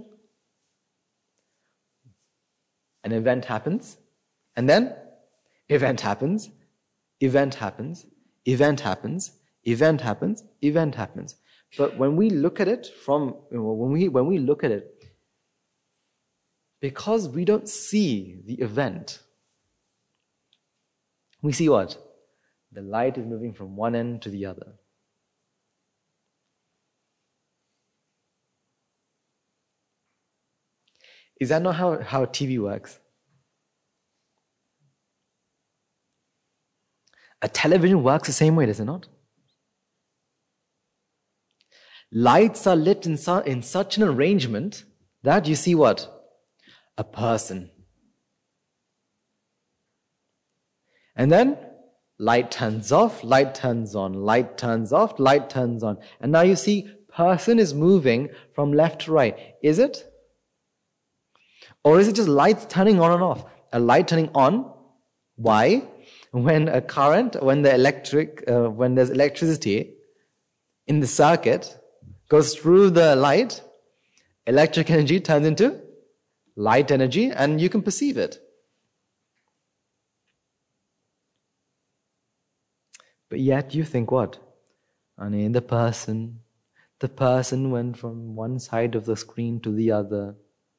An event happens, and then event happens, event happens, event happens, event happens, event happens. But when we look at it when we look at it, because we don't see the event, we see what? The light is moving from one end to the other. Is that not how TV works? A television works the same way, does it not? Lights are lit in such an arrangement that you see what? A person. And then light turns off, light turns on, light turns off, light turns on. And now you see person is moving from left to right. Is it? Or is it just lights turning on and off? A light turning on. Why? When there's electricity in the circuit, goes through the light, electric energy turns into light energy, and you can perceive it. But yet you think what? And the person went from one side of the screen to the other.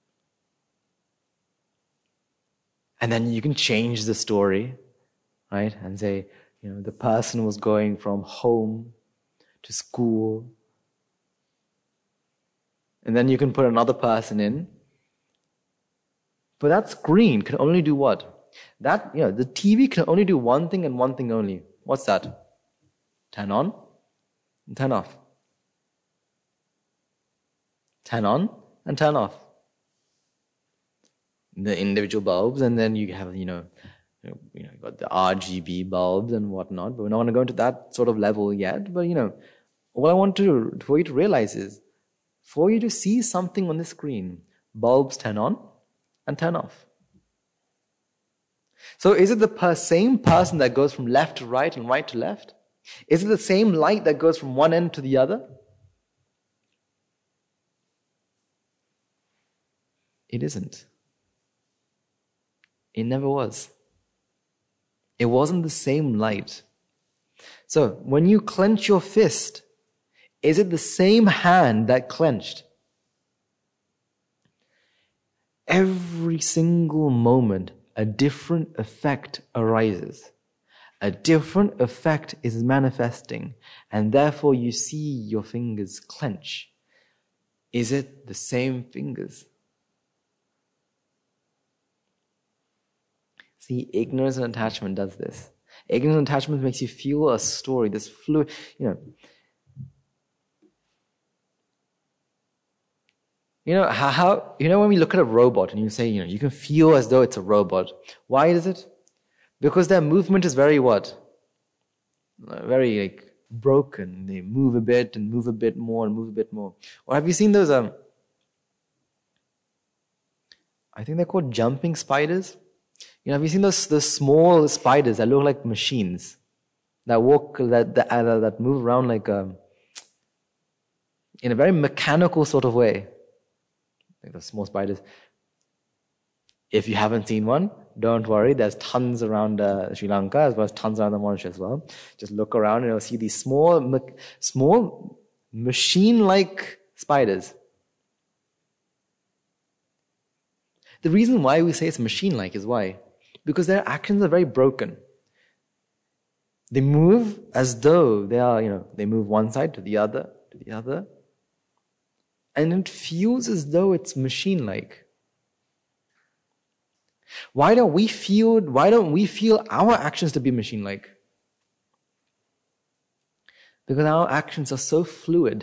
And then you can change the story, right? And say, the person was going from home to school. And then you can put another person in. But that screen can only do what? The TV can only do one thing and one thing only. What's that? Turn on and turn off. Turn on and turn off. The individual bulbs, and then you have, you've got the RGB bulbs and whatnot, but we're not going to go into that sort of level yet. But, what I want for you to realize is, for you to see something on the screen, bulbs turn on and turn off. So is it the same person that goes from left to right and right to left? Is it the same light that goes from one end to the other? It isn't. It never was. It wasn't the same light. So when you clench your fist, is it the same hand that clenched? Every single moment, a different effect arises. A different effect is manifesting, and therefore you see your fingers clench. Is it the same fingers? See, ignorance and attachment does this. Ignorance and attachment makes you feel a story, this fluid, how when we look at a robot and you say, you can feel as though it's a robot. Why is it? Because their movement is very what? Very broken. They move a bit and move a bit more and move a bit more. Or have you seen those, I think they're called jumping spiders? have you seen those small spiders that look like machines, that walk, that move around like in a very mechanical sort of way, like the small spiders? If you haven't seen one, don't worry. There's tons around Sri Lanka as well as tons around the Mauritius as well. Just look around and you'll see these small machine-like spiders. The reason why we say it's machine-like is why? Because their actions are very broken. They move as though they are, they move one side to the other, and it feels as though it's machine-like. Why don't we feel our actions to be machine-like? Because our actions are so fluid.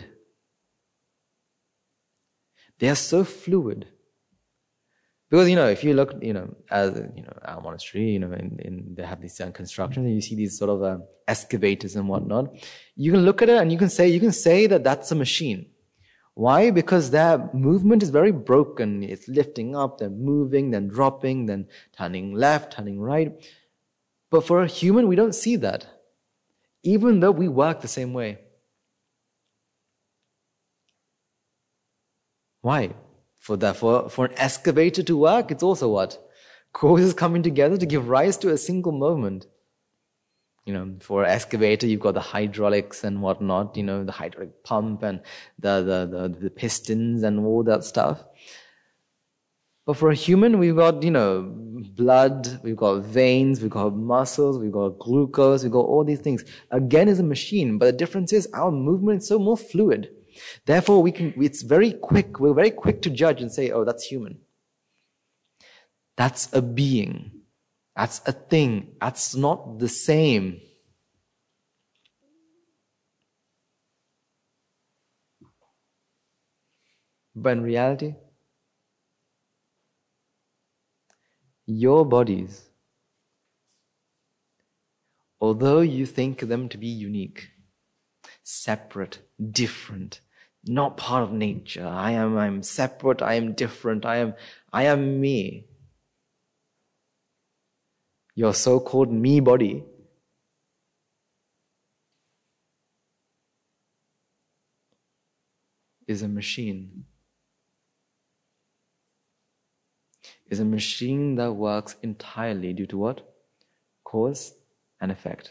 They are so fluid. Because, if you look, as, our monastery, they have these constructions, and you see these sort of excavators and whatnot. You can look at it and you can say that that's a machine. Why? Because their movement is very broken. It's lifting up, then moving, then dropping, then turning left, turning right. But for a human, we don't see that, even though we work the same way. Why? For an excavator to work, it's also what? Causes coming together to give rise to a single movement. For an excavator, you've got the hydraulics and whatnot, the hydraulic pump and the pistons and all that stuff. But for a human, we've got, blood, we've got veins, we've got muscles, we've got glucose, we've got all these things. Again, it's a machine, but the difference is our movement is so more fluid. Therefore, it's very quick. We're very quick to judge and say, oh, that's human. That's a being. That's a thing. That's not the same. But in reality, your bodies, although you think them to be unique, separate, different, not part of nature. I'm separate, I am different, I am me. Your so-called me body is a machine. Is a machine that works entirely due to what? Cause and effect.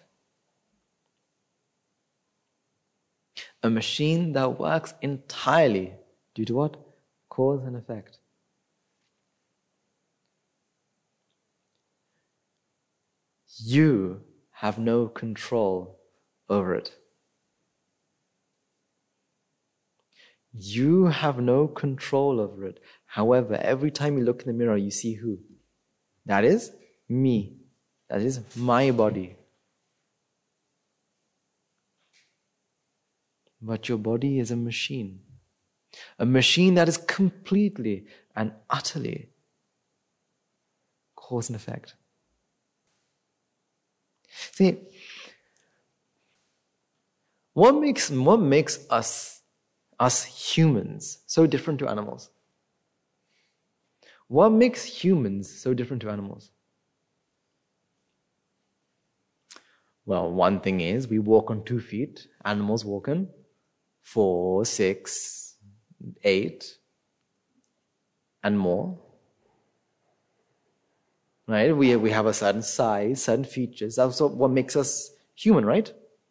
A machine that works entirely due to what? Cause and effect. You have no control over it. You have no control over it. However, every time you look in the mirror, you see who? That is me. That is my body. But your body is a machine. A machine that is completely and utterly cause and effect. See, what makes us humans so different to animals? What makes humans so different to animals? Well, one thing is we walk on 2 feet. Animals walk on 4, 6, 8, and more. Right? We have a certain size, certain features. That's what makes us human, right?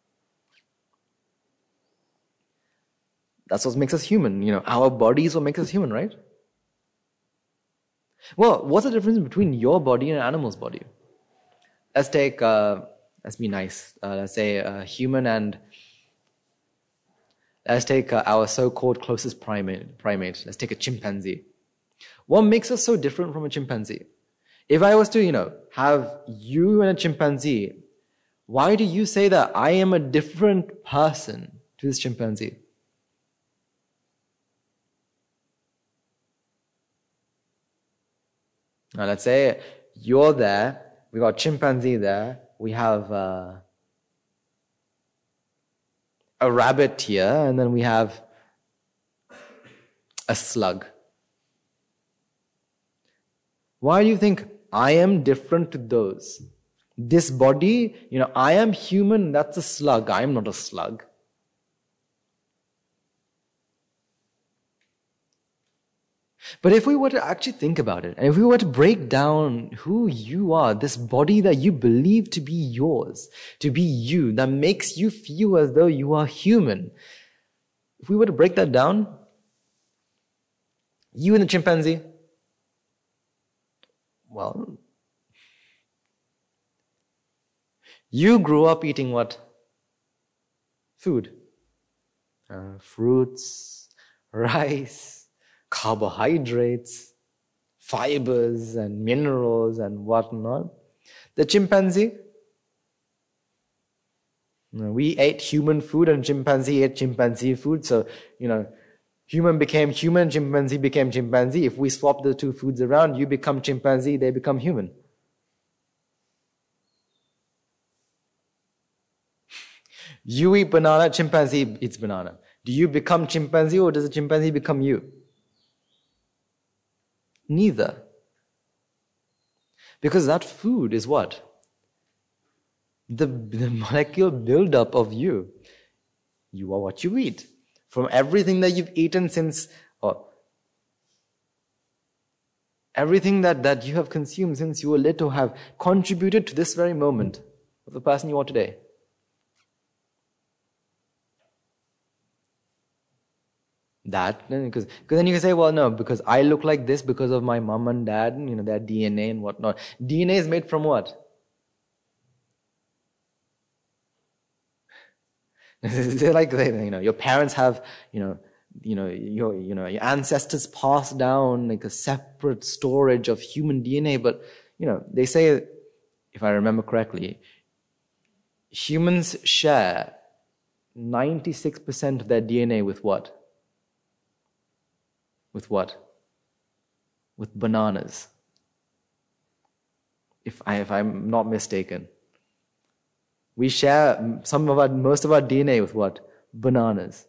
That's what makes us human. Our body is what makes us human, right? Well, what's the difference between your body and an animal's body? Let's take, let's be nice. Let's say a human and let's take our so-called closest primate. Let's take a chimpanzee. What makes us so different from a chimpanzee? If I was to, have you and a chimpanzee, why do you say that I am a different person to this chimpanzee? Now let's say you're there, we got chimpanzee there, we have a rabbit here, and then we have a slug. Why do you think I am different to those. This body, I am human, that's a slug. I am not a slug. But if we were to actually think about it, and if we were to break down who you are, this body that you believe to be yours, to be you, that makes you feel as though you are human, if we were to break that down, you and the chimpanzee, well, you grew up eating what? Food. Fruits, rice, carbohydrates, fibers and minerals and whatnot. The chimpanzee, we ate human food and chimpanzee ate chimpanzee food. So, human became human, chimpanzee became chimpanzee. If we swap the two foods around, you become chimpanzee, they become human. You eat banana, chimpanzee eats banana. Do you become chimpanzee or does the chimpanzee become you? Neither. Because that food is what? The molecular build-up of you. You are what you eat. From everything that you've eaten since, or everything that you have consumed since you were little have contributed to this very moment of the person you are today. That, because then you can say, well, no, because I look like this because of my mom and dad, their DNA and whatnot. DNA is made from what? They're like, your parents have, your ancestors passed down like a separate storage of human DNA, but, they say, if I remember correctly, humans share 96% of their DNA with what? With what? With bananas. If I'm not mistaken. We share most of our DNA with what? Bananas.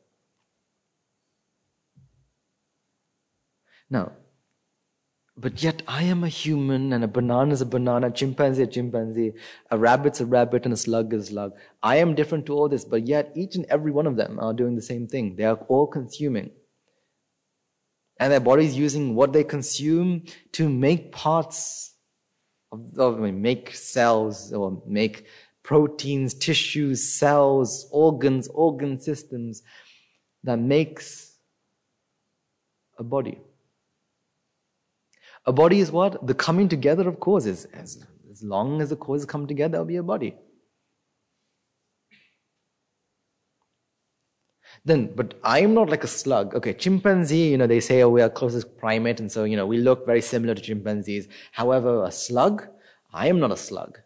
Now, but yet I am a human and a banana is a banana, chimpanzee a chimpanzee, a rabbit's a rabbit and a slug is a slug. I am different to all this, but yet each and every one of them are doing the same thing. They are all consuming. And their bodies using what they consume to make parts make cells or make proteins, tissues, cells, organs, organ systems that makes a body. A body is what? The coming together of causes. As long as the causes come together, there'll be a body. Then, but I'm not like a slug. Okay, chimpanzee, they say, we are closest primate, and so, we look very similar to chimpanzees. However, a slug, I am not a slug.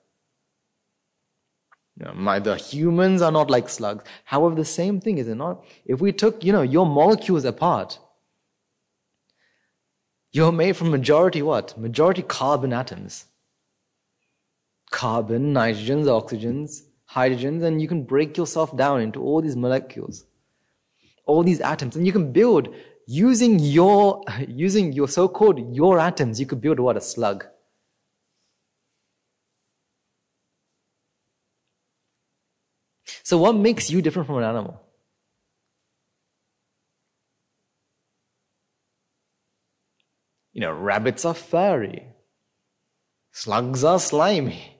The humans are not like slugs. However, the same thing, is it not? If we took, your molecules apart, you're made from majority what? Majority carbon atoms. Carbon, nitrogens, oxygens, hydrogens, and you can break yourself down into all these molecules. All these atoms, and you can build using your so-called your atoms. You could build what? A slug. So what makes you different from an animal? Rabbits are furry. Slugs are slimy.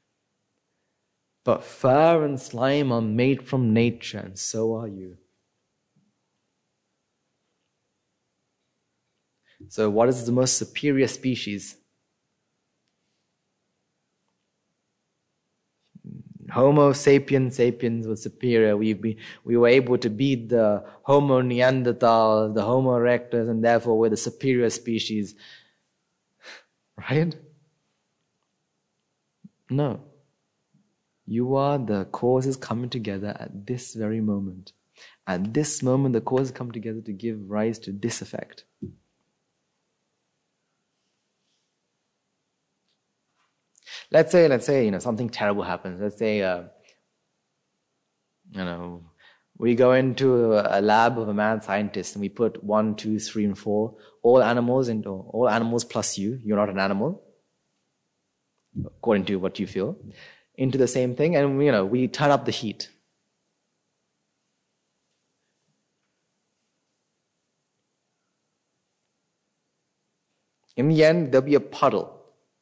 But fur and slime are made from nature, and so are you. So what is the most superior species? Homo sapiens was superior. We were able to beat the Homo neanderthals, the Homo erectus, and therefore we're the superior species. Right? No. You are the causes coming together at this very moment. At this moment, the causes come together to give rise to this effect. Let's say, something terrible happens. Let's say, we go into a lab of a mad scientist and we put 1, 2, 3, and 4, all animals plus you. You're not an animal. according to what you feel, into the same thing, and we turn up the heat. In the end, there'll be a puddle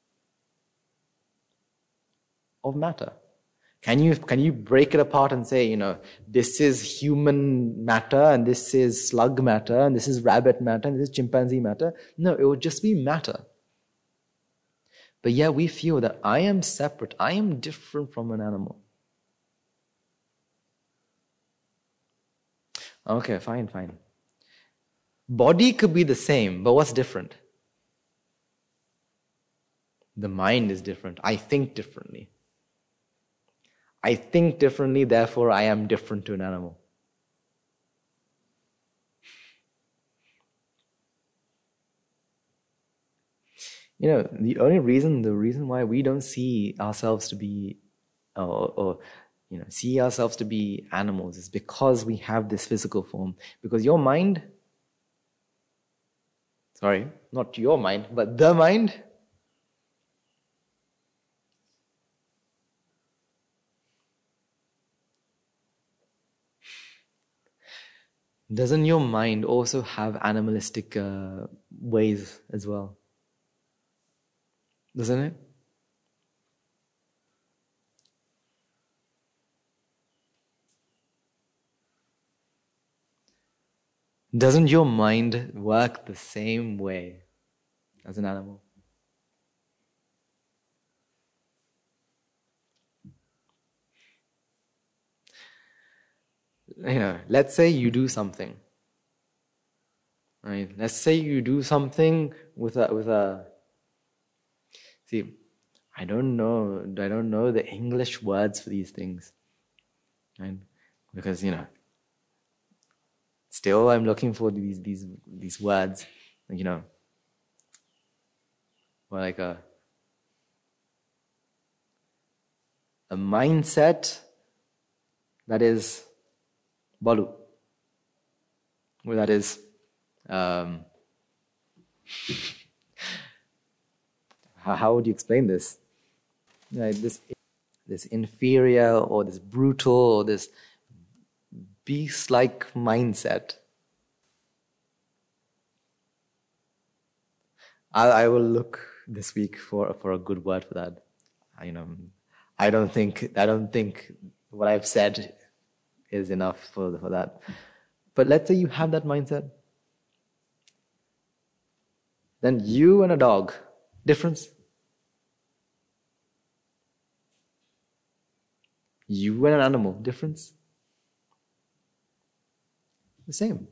of matter. Can you break it apart and say, this is human matter, and this is slug matter, and this is rabbit matter, and this is chimpanzee matter? No, it would just be matter. But yet we feel that I am separate, I am different from an animal. Okay, fine. Body could be the same, but what's different? The mind is different. I think differently. I think differently, therefore I am different to an animal. The reason why we don't see ourselves to be, see ourselves to be animals is because we have this physical form. Because your mind, sorry, not your mind, but the mind, doesn't your mind also have animalistic ways as well? Doesn't it? Doesn't your mind work the same way as an animal? Let's say you do something. Right? Let's say you do something with a. See, I don't know the English words for these things, right? Because still I'm looking for these words, or like a mindset that is balu, or that is how would you explain this? This inferior or this brutal or this beast-like mindset. I will look this week for a good word for that. I don't think what I've said is enough for that. But let's say you have that mindset. Then you and a dog, difference? You and an animal, difference? The same.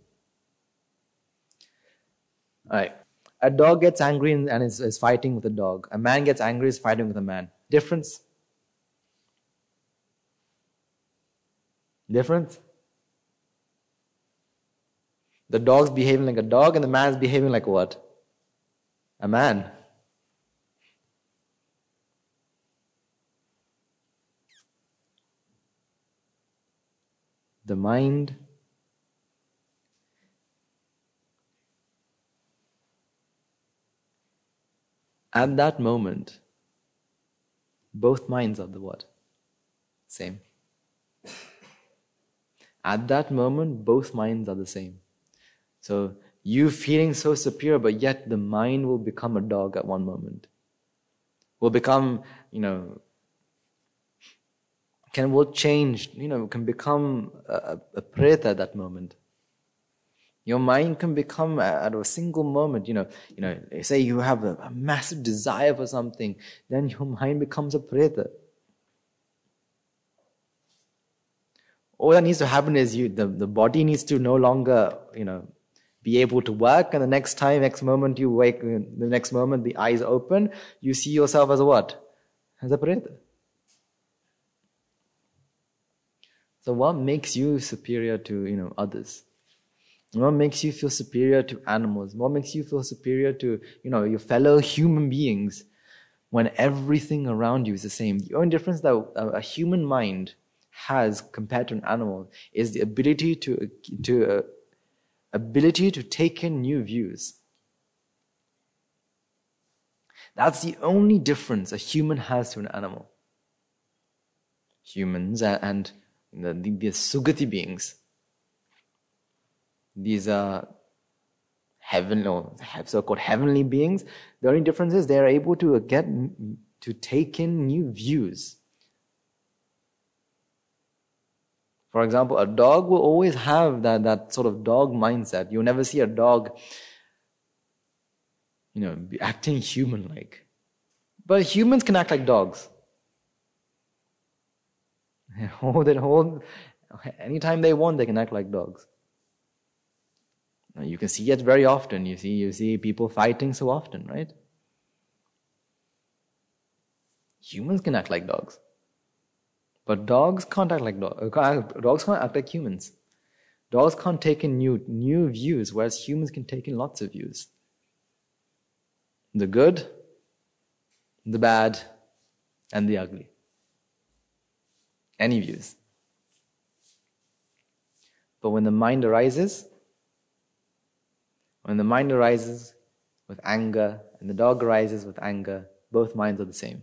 Alright. A dog gets angry and is fighting with a dog. A man gets angry and is fighting with a man. Difference? Difference? The dog's behaving like a dog and the man's behaving like what? A man. The mind at that moment, both minds are the what? Same. At that moment, both minds are the same. So you feeling so superior, but yet the mind will become a dog at one moment. Will become, will change, can become a preta at that moment. Your mind can become at a single moment, say you have a massive desire for something, then your mind becomes a preta. All that needs to happen is the body needs to no longer, be able to work, and the next moment you wake, the next moment the eyes open, you see yourself as a what? As a preta. So what makes you superior to, others? What makes you feel superior to animals? What makes you feel superior to, your fellow human beings when everything around you is the same? The only difference that a human mind has compared to an animal is the ability to take in new views. That's the only difference a human has to an animal. Humans and the Sugati beings, these are heaven or so-called heavenly beings. The only difference is they are able to take in new views. For example, a dog will always have that sort of dog mindset. You'll never see a dog, acting human-like. But humans can act like dogs. Anytime they want, they can act like dogs. Now, you can see it very often. You see people fighting so often, right? Humans can act like dogs. But dogs can't act like dogs. Dogs can't act like humans. Dogs can't take in new views, whereas humans can take in lots of views. The good, the bad, and the ugly. Any views. But when the mind arises with anger, and the dog arises with anger, both minds are the same.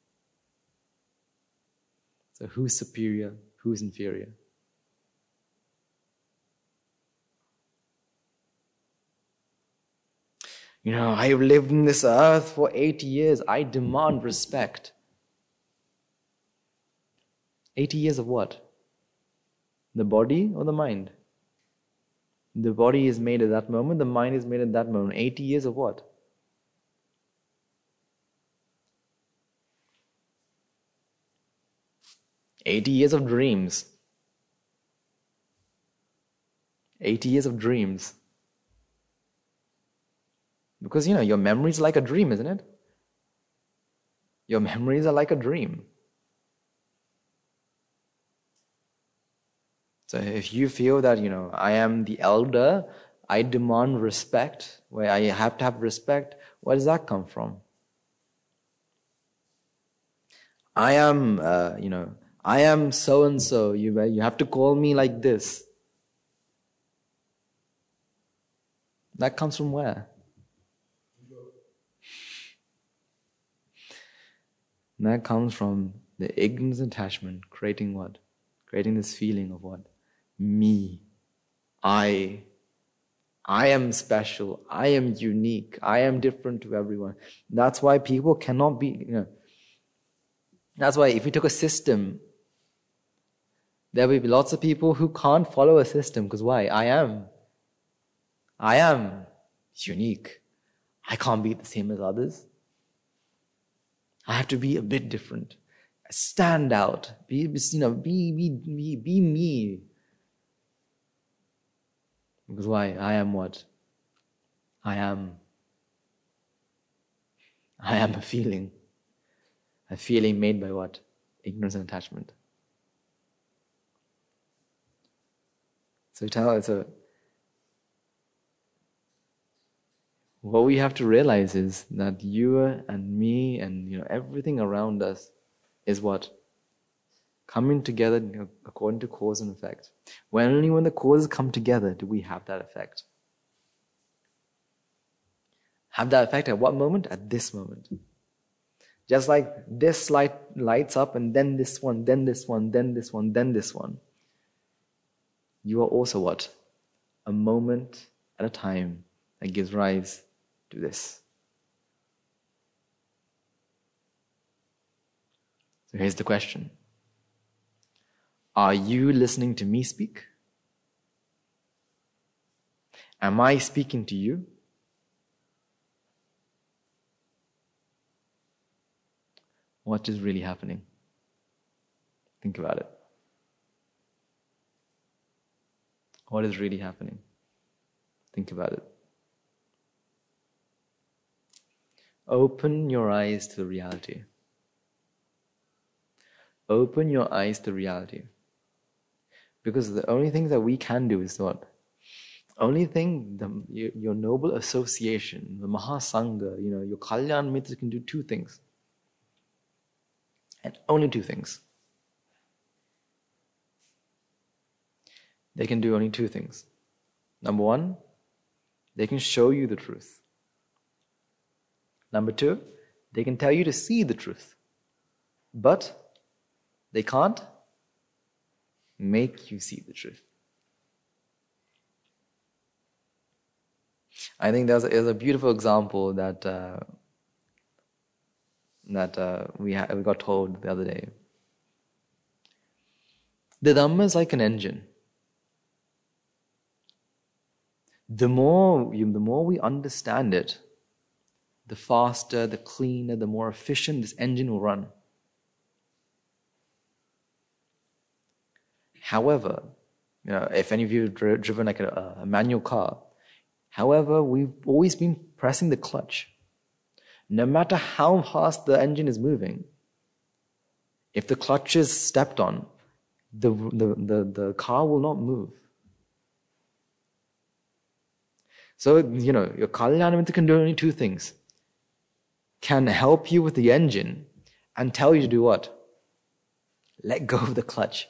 So who's superior? Who's inferior? I've lived in this earth for 80 years. I demand respect. 80 years of what? The body or the mind? The body is made at that moment, the mind is made at that moment. 80 years of what? "80 years of dreams." 80 years of dreams. Because, your memory is like a dream, isn't it? Your memories are like a dream. So if you feel that, I am the elder, I demand respect, where I have to have respect, where does that come from? I am, I am so-and-so, you have to call me like this. That comes from where? That comes from the ignorance attachment, creating what? Creating this feeling of what? Me. I am special. I am unique. I am different to everyone. That's why people cannot be, that's why if we took a system, there will be lots of people who can't follow a system. Because why? I am unique. I can't be the same as others. I have to be a bit different. Stand out. Be me. Because why? I am what? I am a feeling. A feeling made by what? Ignorance and attachment. So what we have to realize is that you and me and everything around us is what? Coming together according to cause and effect. Only when the causes come together do we have that effect. Have that effect at what moment? At this moment. Just like this light lights up and then this one, then this one, then this one, then this one. You are also what? A moment at a time that gives rise to this. So here's the question. Are you listening to me speak? Am I speaking to you? What is really happening? Think about it. What is really happening? Think about it. Open your eyes to the reality. Open your eyes to reality. Because the only thing that we can do is what? Only thing your noble association, the Mahasangha, your Kalyan Mitra can do two things. And only two things. They can do only two things. Number one, they can show you the truth. Number two, They can tell you to see the truth. But they can't make you see the truth. I think there's a beautiful example that we got told the other day. The Dhamma is like an engine. The more we understand it, the faster, the cleaner, the more efficient this engine will run. However, if any of you have driven like a manual car, however, we've always been pressing the clutch. No matter how fast the engine is moving, if the clutch is stepped on, the car will not move. So, your Kalyana Mitra can do only two things. Can help you with the engine and tell you to do what? Let go of the clutch.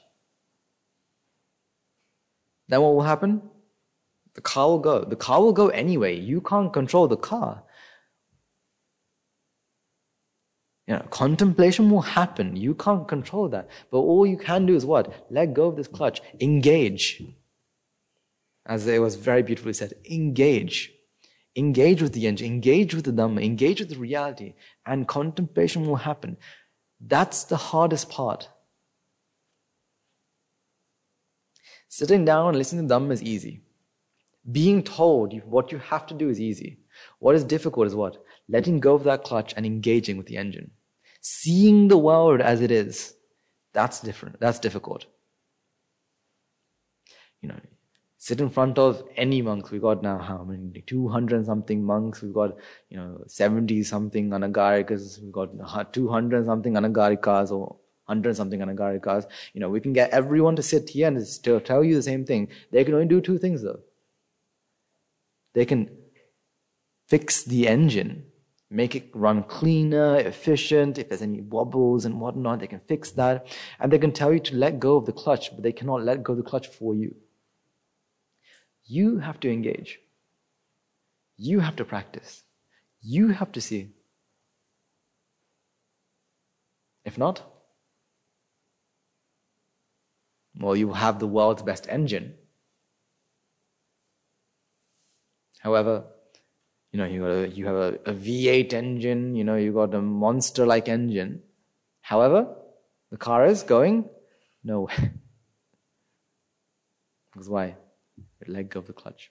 Then what will happen? The car will go. The car will go anyway. You can't control the car. Contemplation will happen. You can't control that. But all you can do is what? Let go of this clutch. Engage. As it was very beautifully said, engage. Engage with the engine. Engage with the Dhamma. Engage with the reality. And contemplation will happen. That's the hardest part. Sitting down and listening to Dhamma is easy. Being told what you have to do is easy. What is difficult is what? Letting go of that clutch and engaging with the engine. Seeing the world as it is. That's different. That's difficult. Sit in front of any monks. We've got now how many? 200 and something monks. We've got 70 something anagarikas. We've got 200 and something anagarikas or 100 and something anagarikas. We can get everyone to sit here and still tell you the same thing. They can only do two things though. They can fix the engine, make it run cleaner, efficient. If there's any wobbles and whatnot, they can fix that. And they can tell you to let go of the clutch, but they cannot let go of the clutch for you. You have to engage. You have to practice. You have to see. If not, well, you have the world's best engine. However, you have a V8 engine, you got a monster-like engine. However, the car is going nowhere. Because why? It let go of the clutch.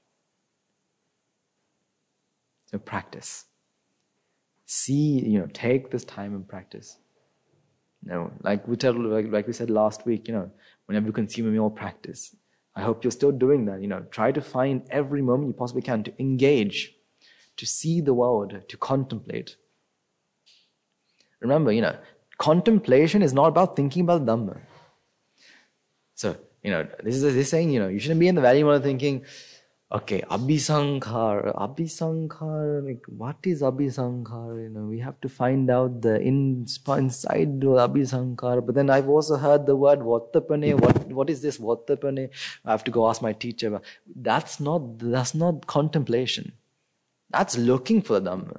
So practice. See, take this time and practice. Like we said last week, whenever you consume a meal, practice. I hope you're still doing that. Try to find every moment you possibly can to engage, to see the world, to contemplate. Remember, contemplation is not about thinking about Dhamma. So, this is saying, you shouldn't be in the valley mode thinking, okay, Abhisankhar, like, what is Abhisankhar? We have to find out the inside the Abhisankhar. But then I've also heard the word Vattapane. What is this Vattapane? I have to go ask my teacher. That's not contemplation. That's looking for the Dhamma.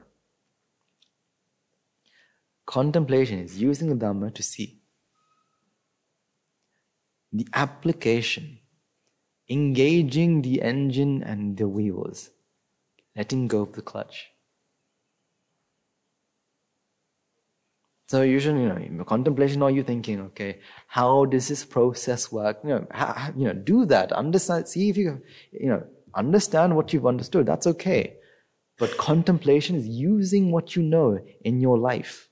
Contemplation is using the Dhamma to see. The application, engaging the engine and the wheels, letting go of the clutch. So usually, contemplation, are you thinking, okay, how does this process work? Do that. Understand. See if you, understand what you've understood. That's okay. But contemplation is using what you know in your life.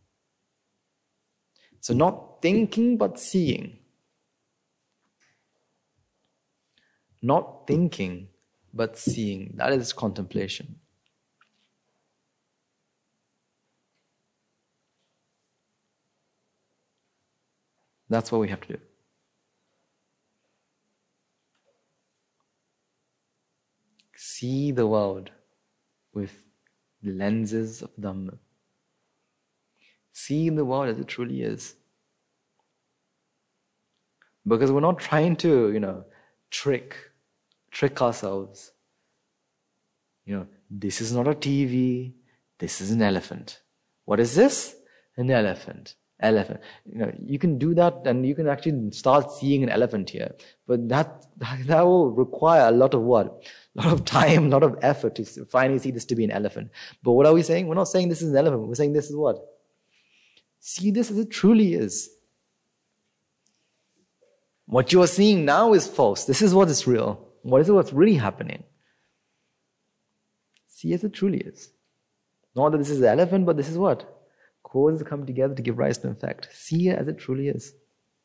So not thinking, but seeing. Not thinking, but seeing. That is contemplation. That's what we have to do. See the world with the lenses of Dhamma. See the world as it truly is. Because we're not trying to, trick ourselves. This is not a TV, this is an elephant. What is this? An elephant. Elephant. You can do that and you can actually start seeing an elephant here. But that will require a lot of what? A lot of time, a lot of effort to finally see this to be an elephant. But what are we saying? We're not saying this is an elephant. We're saying this is what? See this as it truly is. What you are seeing now is false. This is what is real. What is what's really happening? See as it truly is. Not that this is the elephant, but this is what? Causes come together to give rise to effect. See it as it truly is.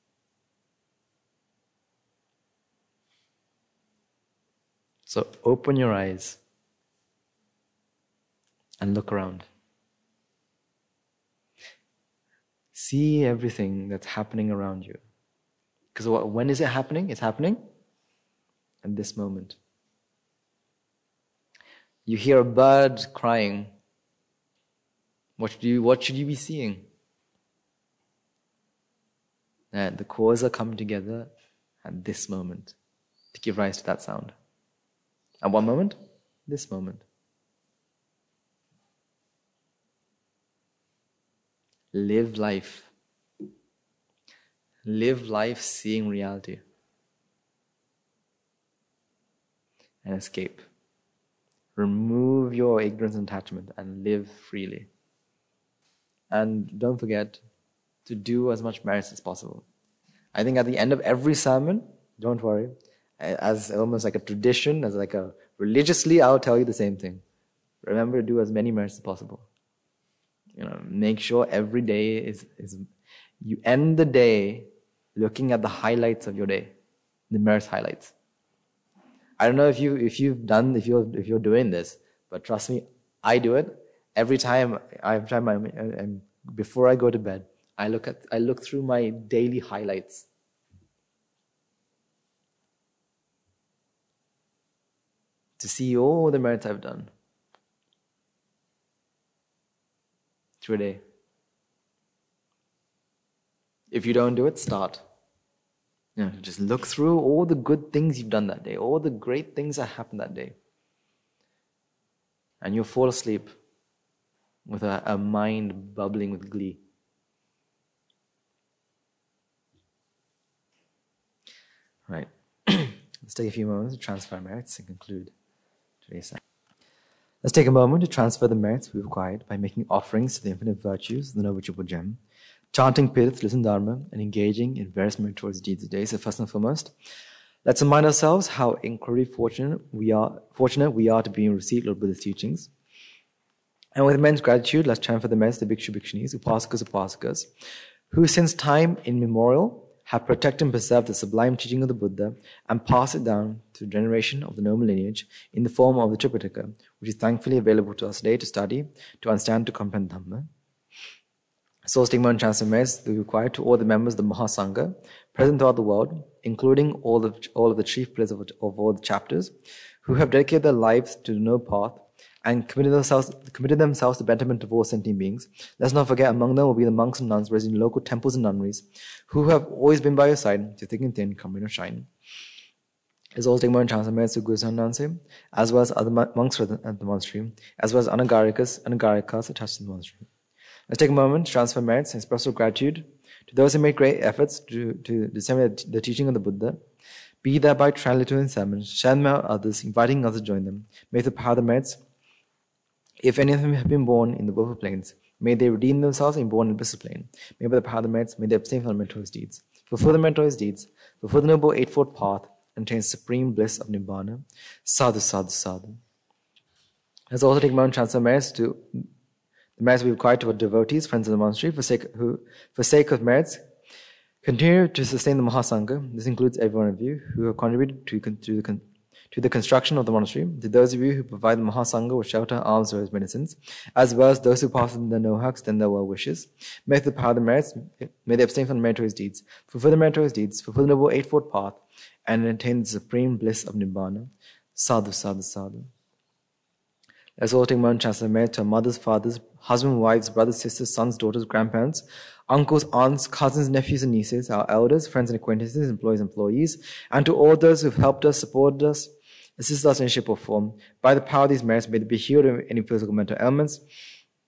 So open your eyes and look around. See everything that's happening around you. Because when is it happening? It's happening at this moment. You hear a bird crying. What should you be seeing? That the cause are coming together at this moment to give rise to that sound. At what moment? This moment. Live life. Live life seeing reality. And escape. Remove your ignorance and attachment and live freely. And don't forget to do as much merits as possible. I think at the end of every sermon, don't worry, as almost like a tradition, as like a religiously, I'll tell you the same thing. Remember to do as many merits as possible. Make sure every day is you end the day looking at the highlights of your day, the merits highlights. I don't know if you're doing this, but trust me, I do it every time. Before I go to bed, I look through my daily highlights. To see all the merits I've done through a day. If you don't do it, start. Just look through all the good things you've done that day, all the great things that happened that day. And you'll fall asleep with a mind bubbling with glee. Right. Let's take a few moments to transfer merits and conclude today's session. Let's take a moment to transfer the merits we've acquired by making offerings to the infinite virtues of the Noble Triple Gem, chanting Pirth, listen Dharma, and engaging in various meritorious deeds a day. So first and foremost, let's remind ourselves how incredibly fortunate we are to be in receipt of Lord Buddha's teachings. And with immense gratitude, let's chant for the merits of the Bhikshu Bhikshunis, Upasakas, who since time immemorial have protected and preserved the sublime teaching of the Buddha and passed it down to the generation of the noble lineage in the form of the Tripitaka, which is thankfully available to us today to study, to understand, to comprehend Dhamma. So stigma and chance of merits are required to all the members of the Mahasangha present throughout the world, including all of the chief pillars of all the chapters, who have dedicated their lives to the noble path and committed themselves to betterment of all sentient beings. Let's not forget, among them will be the monks and nuns residing in local temples and nunneries, who have always been by your side, through thick and thin, come rain or shine. There's also stigma and chance of merits to Guru Sananse, as well as other monks at the monastery, as well as anagarikas attached to the monastery. Let's take a moment to transfer merits and express our gratitude to those who made great efforts to disseminate the teaching of the Buddha, be that by translating sermons, sharing them out with others, inviting others to join them. May the power of the merits, if any of them have been born in the willful planes, may they redeem themselves and be born in the blissful plane. May by the power of the merits, may they abstain from the meritorious deeds, fulfill the meritorious deeds, fulfill the noble eightfold path, and attain supreme bliss of Nibbana. Sadhu, sadhu, sadhu. Let's also take a moment to transfer merits to the merits we require to our devotees, friends of the monastery, for sake of merits, continue to sustain the Mahasangha. This includes every one of you who have contributed to the construction of the monastery, to those of you who provide the Mahasangha with shelter, alms, or medicines, as well as those who pass in their no-haq, extend their well wishes. May the power of the merits, may they abstain from the meritorious deeds, fulfill the meritorious deeds, fulfill the noble eightfold path, and attain the supreme bliss of Nibbana. Sadhu, sadhu, sadhu. Let's all take one chance to merit to our mothers, fathers, husbands, wives, brothers, sisters, sons, daughters, grandparents, uncles, aunts, cousins, nephews, and nieces, our elders, friends and acquaintances, employees, and to all those who have helped us, supported us, assisted us in shape or form. By the power of these merits, may they be healed of any physical mental ailments,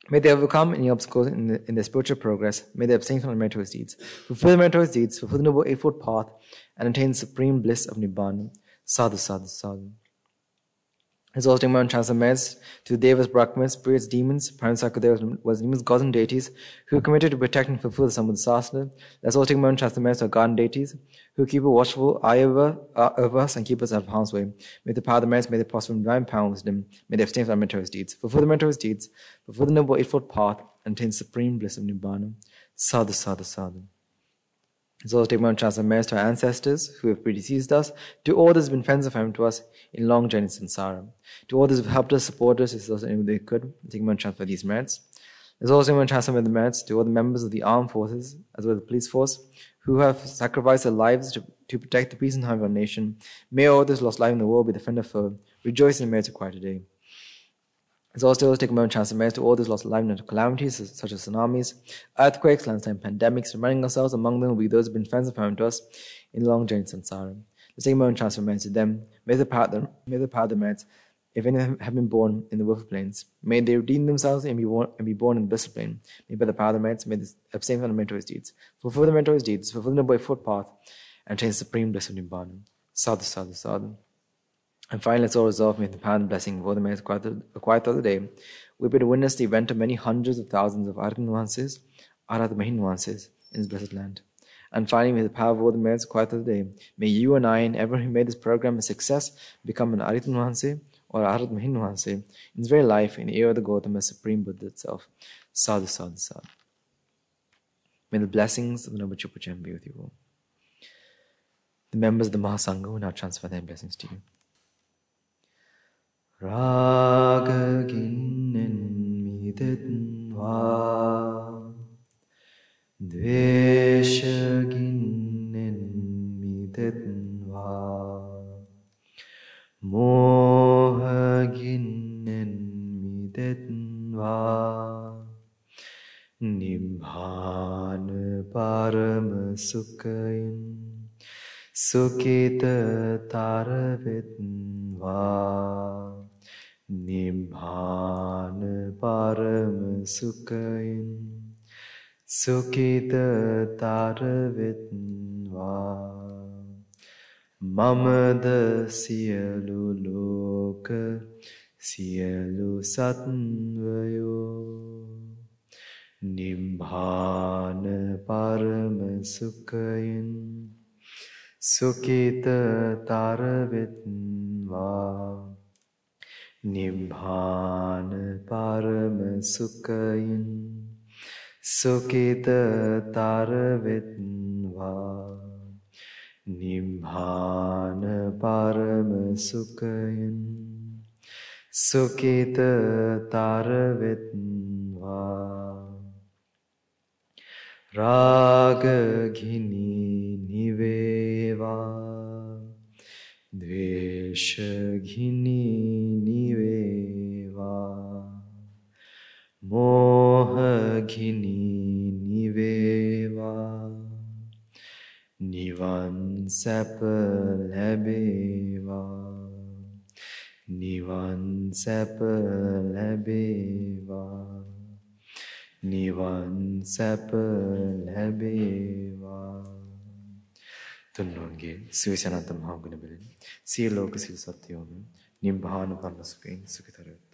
May they overcome any obstacles in their spiritual progress. May they abstain from meritorious deeds. Fulfill the meritorious deeds, fulfill the noble eightfold path, and attain supreme bliss of Nibbana. Sadhu, sadhu, sadhu. Exalting Mount Transcendence to the Devas, Brahmas, spirits, demons, Paramsakadevas, was demons, gods, and deities who are committed to protect and fulfill the Sambuddhasasana. Exalting Mount Transcendence to garden deities who keep a watchful eye over us and keep us out of harm's way. May the power of the merits, may they prosper in divine power and wisdom, may they abstain from meritorious deeds. Fulfill the meritorious deeds, fulfill the noble eightfold path, and attain supreme bliss of Nibbana. Sadhu, sadhu, sadhu. Exalting Mount Transcendence to our ancestors who have predeceased us, to all those who have been friends of family to us in long journey in samsara, to all those who have helped us, supported us, assisted us in any way they could, taking Mount Transfer these merits. Exalting Mount Transfer the merits to all the members of the armed forces, as well as the police force, who have sacrificed their lives to protect the peace and harmony of our nation. May all those lost life in the world be the friend of foe. Rejoice in the merits acquired today. It's also taking Mount Transcendence to all those lost life in calamities such as tsunamis, earthquakes, landslides, pandemics, reminding ourselves among them will be those who have been friends and family to us in the long journey in samsara. Let's take Mount Transcendence to them. May the power of the merits, if any have been born in the willful planes, may they redeem themselves and be born in the blissful plane. May by the power of the merits, may they abstain from the meritorious deeds, fulfill the meritorious deeds, fulfill the noble footpath, and attain supreme bliss of Nibbana. Sadhu, sadhu, sadhu. And finally, let's all resolve, may the power and blessing of all the merits acquired throughout the day, we be to witness the event of many hundreds of thousands of Arhat nuances, Arhat Mahin nuances in this blessed land. And finally, may the power of all the merits acquired throughout the day, may you and I and everyone who made this program a success become an Arhat nuance or Arhat Mahin nuance in this very life, in the era of the Gautama, Supreme Buddha itself. Sadhu, sadhu, sadhu. May the blessings of the Noble Chupachen be with you all. The members of the Mahasangha will now transfer their blessings to you. Raga ginnen midetva, dvesha ginnen midetva, moha ginnen midetva, nibbana parama sukhayin, sukita taravetva. Nibbana parama sukhayin, sukita taravetva. Mamada siyalu loka, siyalu satvayo. Nibbana parama sukhayin, sukita taravetva. Nibbana parama sukhayin, sukita taravetva. Nibbana parama sukhayin, sukita taravetva. Raga ghini niveva, dvesha ghini niveva, moha ghini niveva, nivan sapa labeva, nivan sapa labeva, nivan sapa labeva. Tunnonge Sivasyananta Mahaguna Bilin, Sea Loka Sil Satyom, Nibbana Parma Sukhayin Sukitara.